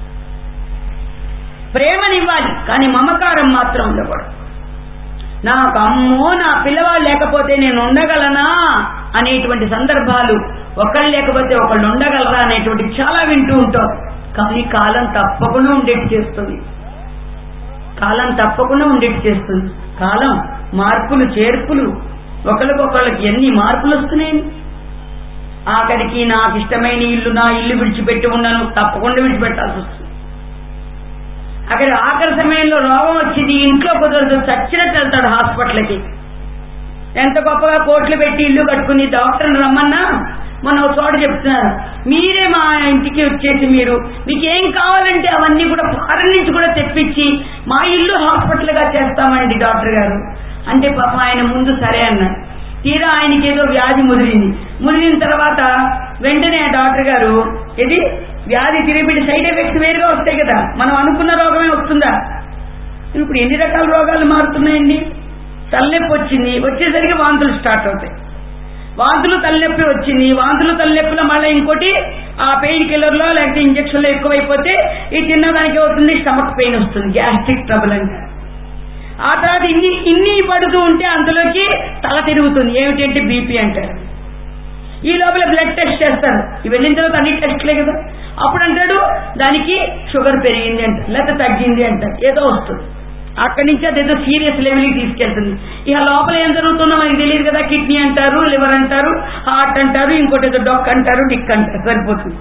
ప్రేమనివ్వాలి కానీ మమకారం మాత్రం ఉండకూడదు. నాకు అమ్మో నా పిల్లవాళ్ళు లేకపోతే నేను ఉండగలనా అనేటువంటి సందర్భాలు, ఒకళ్ళు లేకపోతే ఒకళ్ళు ఉండగలరా అనేటువంటి చాలా వింటూ ఉంటాం. కానీ కాలం తప్పకుండా ఉండేట్టు చేస్తుంది, కాలం తప్పకుండా ఉండేట్టు చేస్తుంది. కాలం మార్పులు చేర్పులు, ఒకరికొకళ్ళకి ఎన్ని మార్పులు వస్తున్నాయి. ఆఖరికి నాకు ఇష్టమైన ఇల్లు, నా ఇల్లు విడిచిపెట్టి ఉన్నాను, తప్పకుండా విడిచిపెట్టాల్సి వస్తుంది. అక్కడ ఆఖరి సమయంలో రోగం వచ్చింది, ఇంట్లో కుదరదు, చచ్చినట్టు వెళ్తాడు హాస్పిటల్కి. ఎంత గొప్పగా కోట్లు పెట్టి ఇల్లు కట్టుకుని డాక్టర్ని రమ్మన్నా మనం ఒక చోట చెప్తున్నారు, మీరే మా ఇంటికి వచ్చేసి మీరు మీకు ఏం కావాలంటే అవన్నీ కూడా ఫారెన్ నుంచి కూడా తెప్పించి మా ఇల్లు హాస్పిటల్గా చేస్తామండి డాక్టర్ గారు అంటే పాపం ఆయన ముందు సరే అన్నారు. తీరా ఆయనకి ఏదో వ్యాధి ముదిరింది. ముదిరిన తర్వాత వెంటనే డాక్టర్ గారు ఇది వ్యాధి తిరిగి సైడ్ ఎఫెక్ట్స్ వేరుగా వస్తాయి కదా, మనం అనుకున్న రోగమే వస్తుందా? ఇప్పుడు ఎన్ని రకాల రోగాలు మారుతున్నాయండి. తలనొప్పి వచ్చింది, వచ్చేసరికి వాంతులు స్టార్ట్ అవుతాయి. వాంతులు తలనొప్పి వచ్చింది, వాంతులు తలనొప్పిలో మళ్ళీ ఇంకోటి ఆ పెయిన్ కిల్లర్లో లేకపోతే ఇంజక్షన్లో ఎక్కువైపోతే ఈ తిన్నదానికి అవుతుంది, స్టమక్ పెయిన్ వస్తుంది, గ్యాస్ట్రిక్ ట్రబుల్ అంటారు. ఆ తర్వాత ఇన్ని ఇన్ని పడుతూ ఉంటే అంతలోకి తల తిరుగుతుంది, ఏమిటంటే బీపీ అంటారు. ఈ లోపల బ్లడ్ టెస్ట్ చేస్తారు, ఇవి వెళ్ళిన తర్వాత అన్ని టెస్ట్లే కదా. అప్పుడు అంటాడు దానికి షుగర్ పెరిగింది అంటారు, లేకపోతే తగ్గింది అంటారు, ఏదో వస్తుంది. అక్కడి నుంచి అదేదో సీరియస్ లెవెల్కి తీసుకెళ్తుంది. ఇక లోపల ఏం జరుగుతుందో మనకి తెలియదు కదా. కిడ్నీ అంటారు, లివర్ అంటారు, హార్ట్ అంటారు, ఇంకోటి ఏదో డొక్ అంటారు, డిక్ అంటారు, సరిపోతుంది.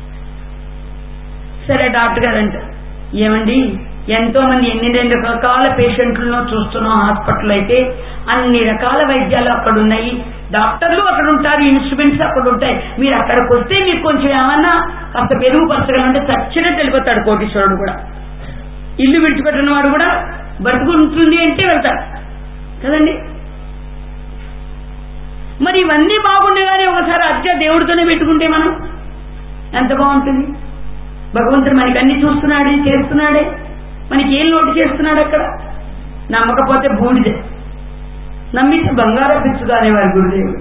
సరే డాక్టర్ గారు అంటారు, ఏమండి ఎంతో మంది ఎన్ని రెండు రకాల పేషెంట్లను చూస్తున్నాం హాస్పిటల్ అయితే, అన్ని రకాల వైద్యాలు అక్కడ ఉన్నాయి, డాక్టర్లు అక్కడ ఉంటారు, ఇన్స్ట్రుమెంట్స్ అక్కడ ఉంటాయి, మీరు అక్కడికి వస్తే మీకు కొంచెం ఏమన్నా కాస్త పెరుగు పరచగలంటే చచ్చినట్టు వెళ్ళిపోతాడు కోటీశ్వరుడు కూడా. ఇల్లు విడిచిపెట్టిన వాడు కూడా బతుకుంటుంది అంటే వెళ్తాడు కదండి. మరి ఇవన్నీ బాగుండేగానే ఒకసారి అత్య దేవుడితోనే పెట్టుకుంటే మనం ఎంత బాగుంటుంది. భగవంతుడు మనకి అన్ని చూస్తున్నాడే, చేస్తున్నాడే, మనకి ఏం లోటు చేస్తున్నాడు అక్కడ. నమ్మకపోతే బూడిదే, నమ్మితే బంగారం పిచ్చుగా అనేవారు గురుదేవుడు.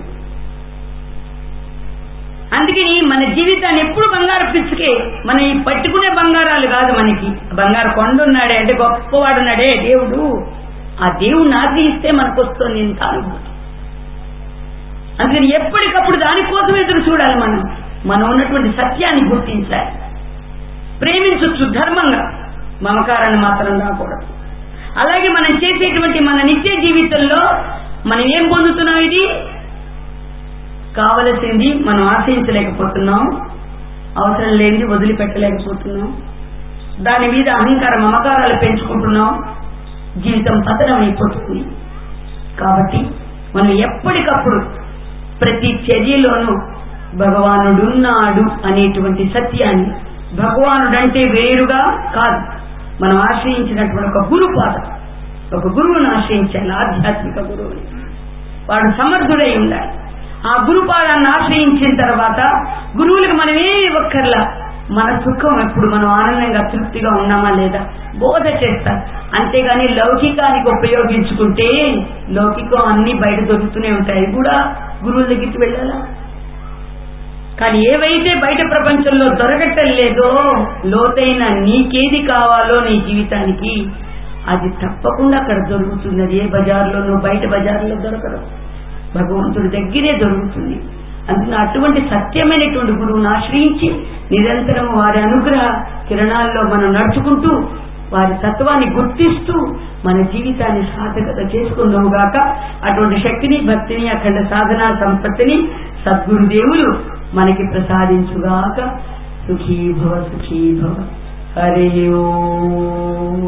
అందుకని మన జీవితాన్ని ఎప్పుడు బంగారం పిచ్చుకే, మన ఈ పట్టుకునే బంగారాలు కాదు. మనకి బంగారు కొండున్నాడే అంటే గొప్పవాడున్నాడే దేవుడు, ఆ దేవుణ్ణి ఆశ్రయిస్తే మనకు వస్తుంది ఇంత అనుభూతి. అందుకని ఎప్పటికప్పుడు దానికోసం ఎదురు చూడాలి. మనం మనం ఉన్నటువంటి సత్యాన్ని గుర్తించాలి, ప్రేమించవచ్చు ధర్మంగా, మమకారాన్ని మాత్రం రాకూడదు. అలాగే మనం చేసేటువంటి మన నిత్య జీవితంలో మనం ఏం పొందుతున్నాం, ఇది కావలసింది మనం ఆశయించలేకపోతున్నాం, అవసరం లేనిది వదిలిపెట్టలేకపోతున్నాం, దాని మీద అహంకార మమకారాలు పెంచుకుంటున్నాం, జీవితం పతనం అయిపోతుంది. కాబట్టి మనం ఎప్పటికప్పుడు ప్రతి చర్యలోనూ భగవానుడున్నాడు అనేటువంటి సత్యాన్ని, భగవానుడంటే వేరుగా కాదు, మనం ఆశ్రయించినటువంటి ఒక గురుపాదం, ఒక గురువును ఆశ్రయించాలి, ఆధ్యాత్మిక గురువుని. వాడు సమర్థుడై ఉండాలి. ఆ గురుపాదాన్ని ఆశ్రయించిన తర్వాత గురువులకు మనమే ఒక్కర్లా, మన సుఖం ఎప్పుడు మనం ఆనందంగా తృప్తిగా ఉన్నామా లేదా బోధ చేస్తారు. అంతేగాని లౌకికానికి ఉపయోగించుకుంటే లౌకికం అన్ని బయట దొరుకుతూనే ఉంటాయి, కూడా గురువుల దగ్గరికి వెళ్ళాలా. కానీ ఏవైతే బయట ప్రపంచంలో దొరకటం లేదో, లోతైన నీకేది కావాలో నీ జీవితానికి, అది తప్పకుండా అక్కడ దొరుకుతుంది. ఏ బజార్లోనూ బయట బజార్లో దొరకదు, భగవంతుడి దగ్గరే దొరుకుతుంది. అందుకని అటువంటి సత్యమైనటువంటి గురువును ఆశ్రయించి నిరంతరం వారి అనుగ్రహ కిరణాల్లో మనం నడుచుకుంటూ వారి తత్వాన్ని గుర్తిస్తూ మన జీవితాన్ని సార్థకత చేసుకుందాముగాక. అటువంటి శక్తిని, భక్తిని, అఖండ సాధనా సంపత్తిని సద్గురుదేవులు మనకి ప్రసాదించుగాక. సుఖీ భవ, సుఖీ భవ. హరి ఓం.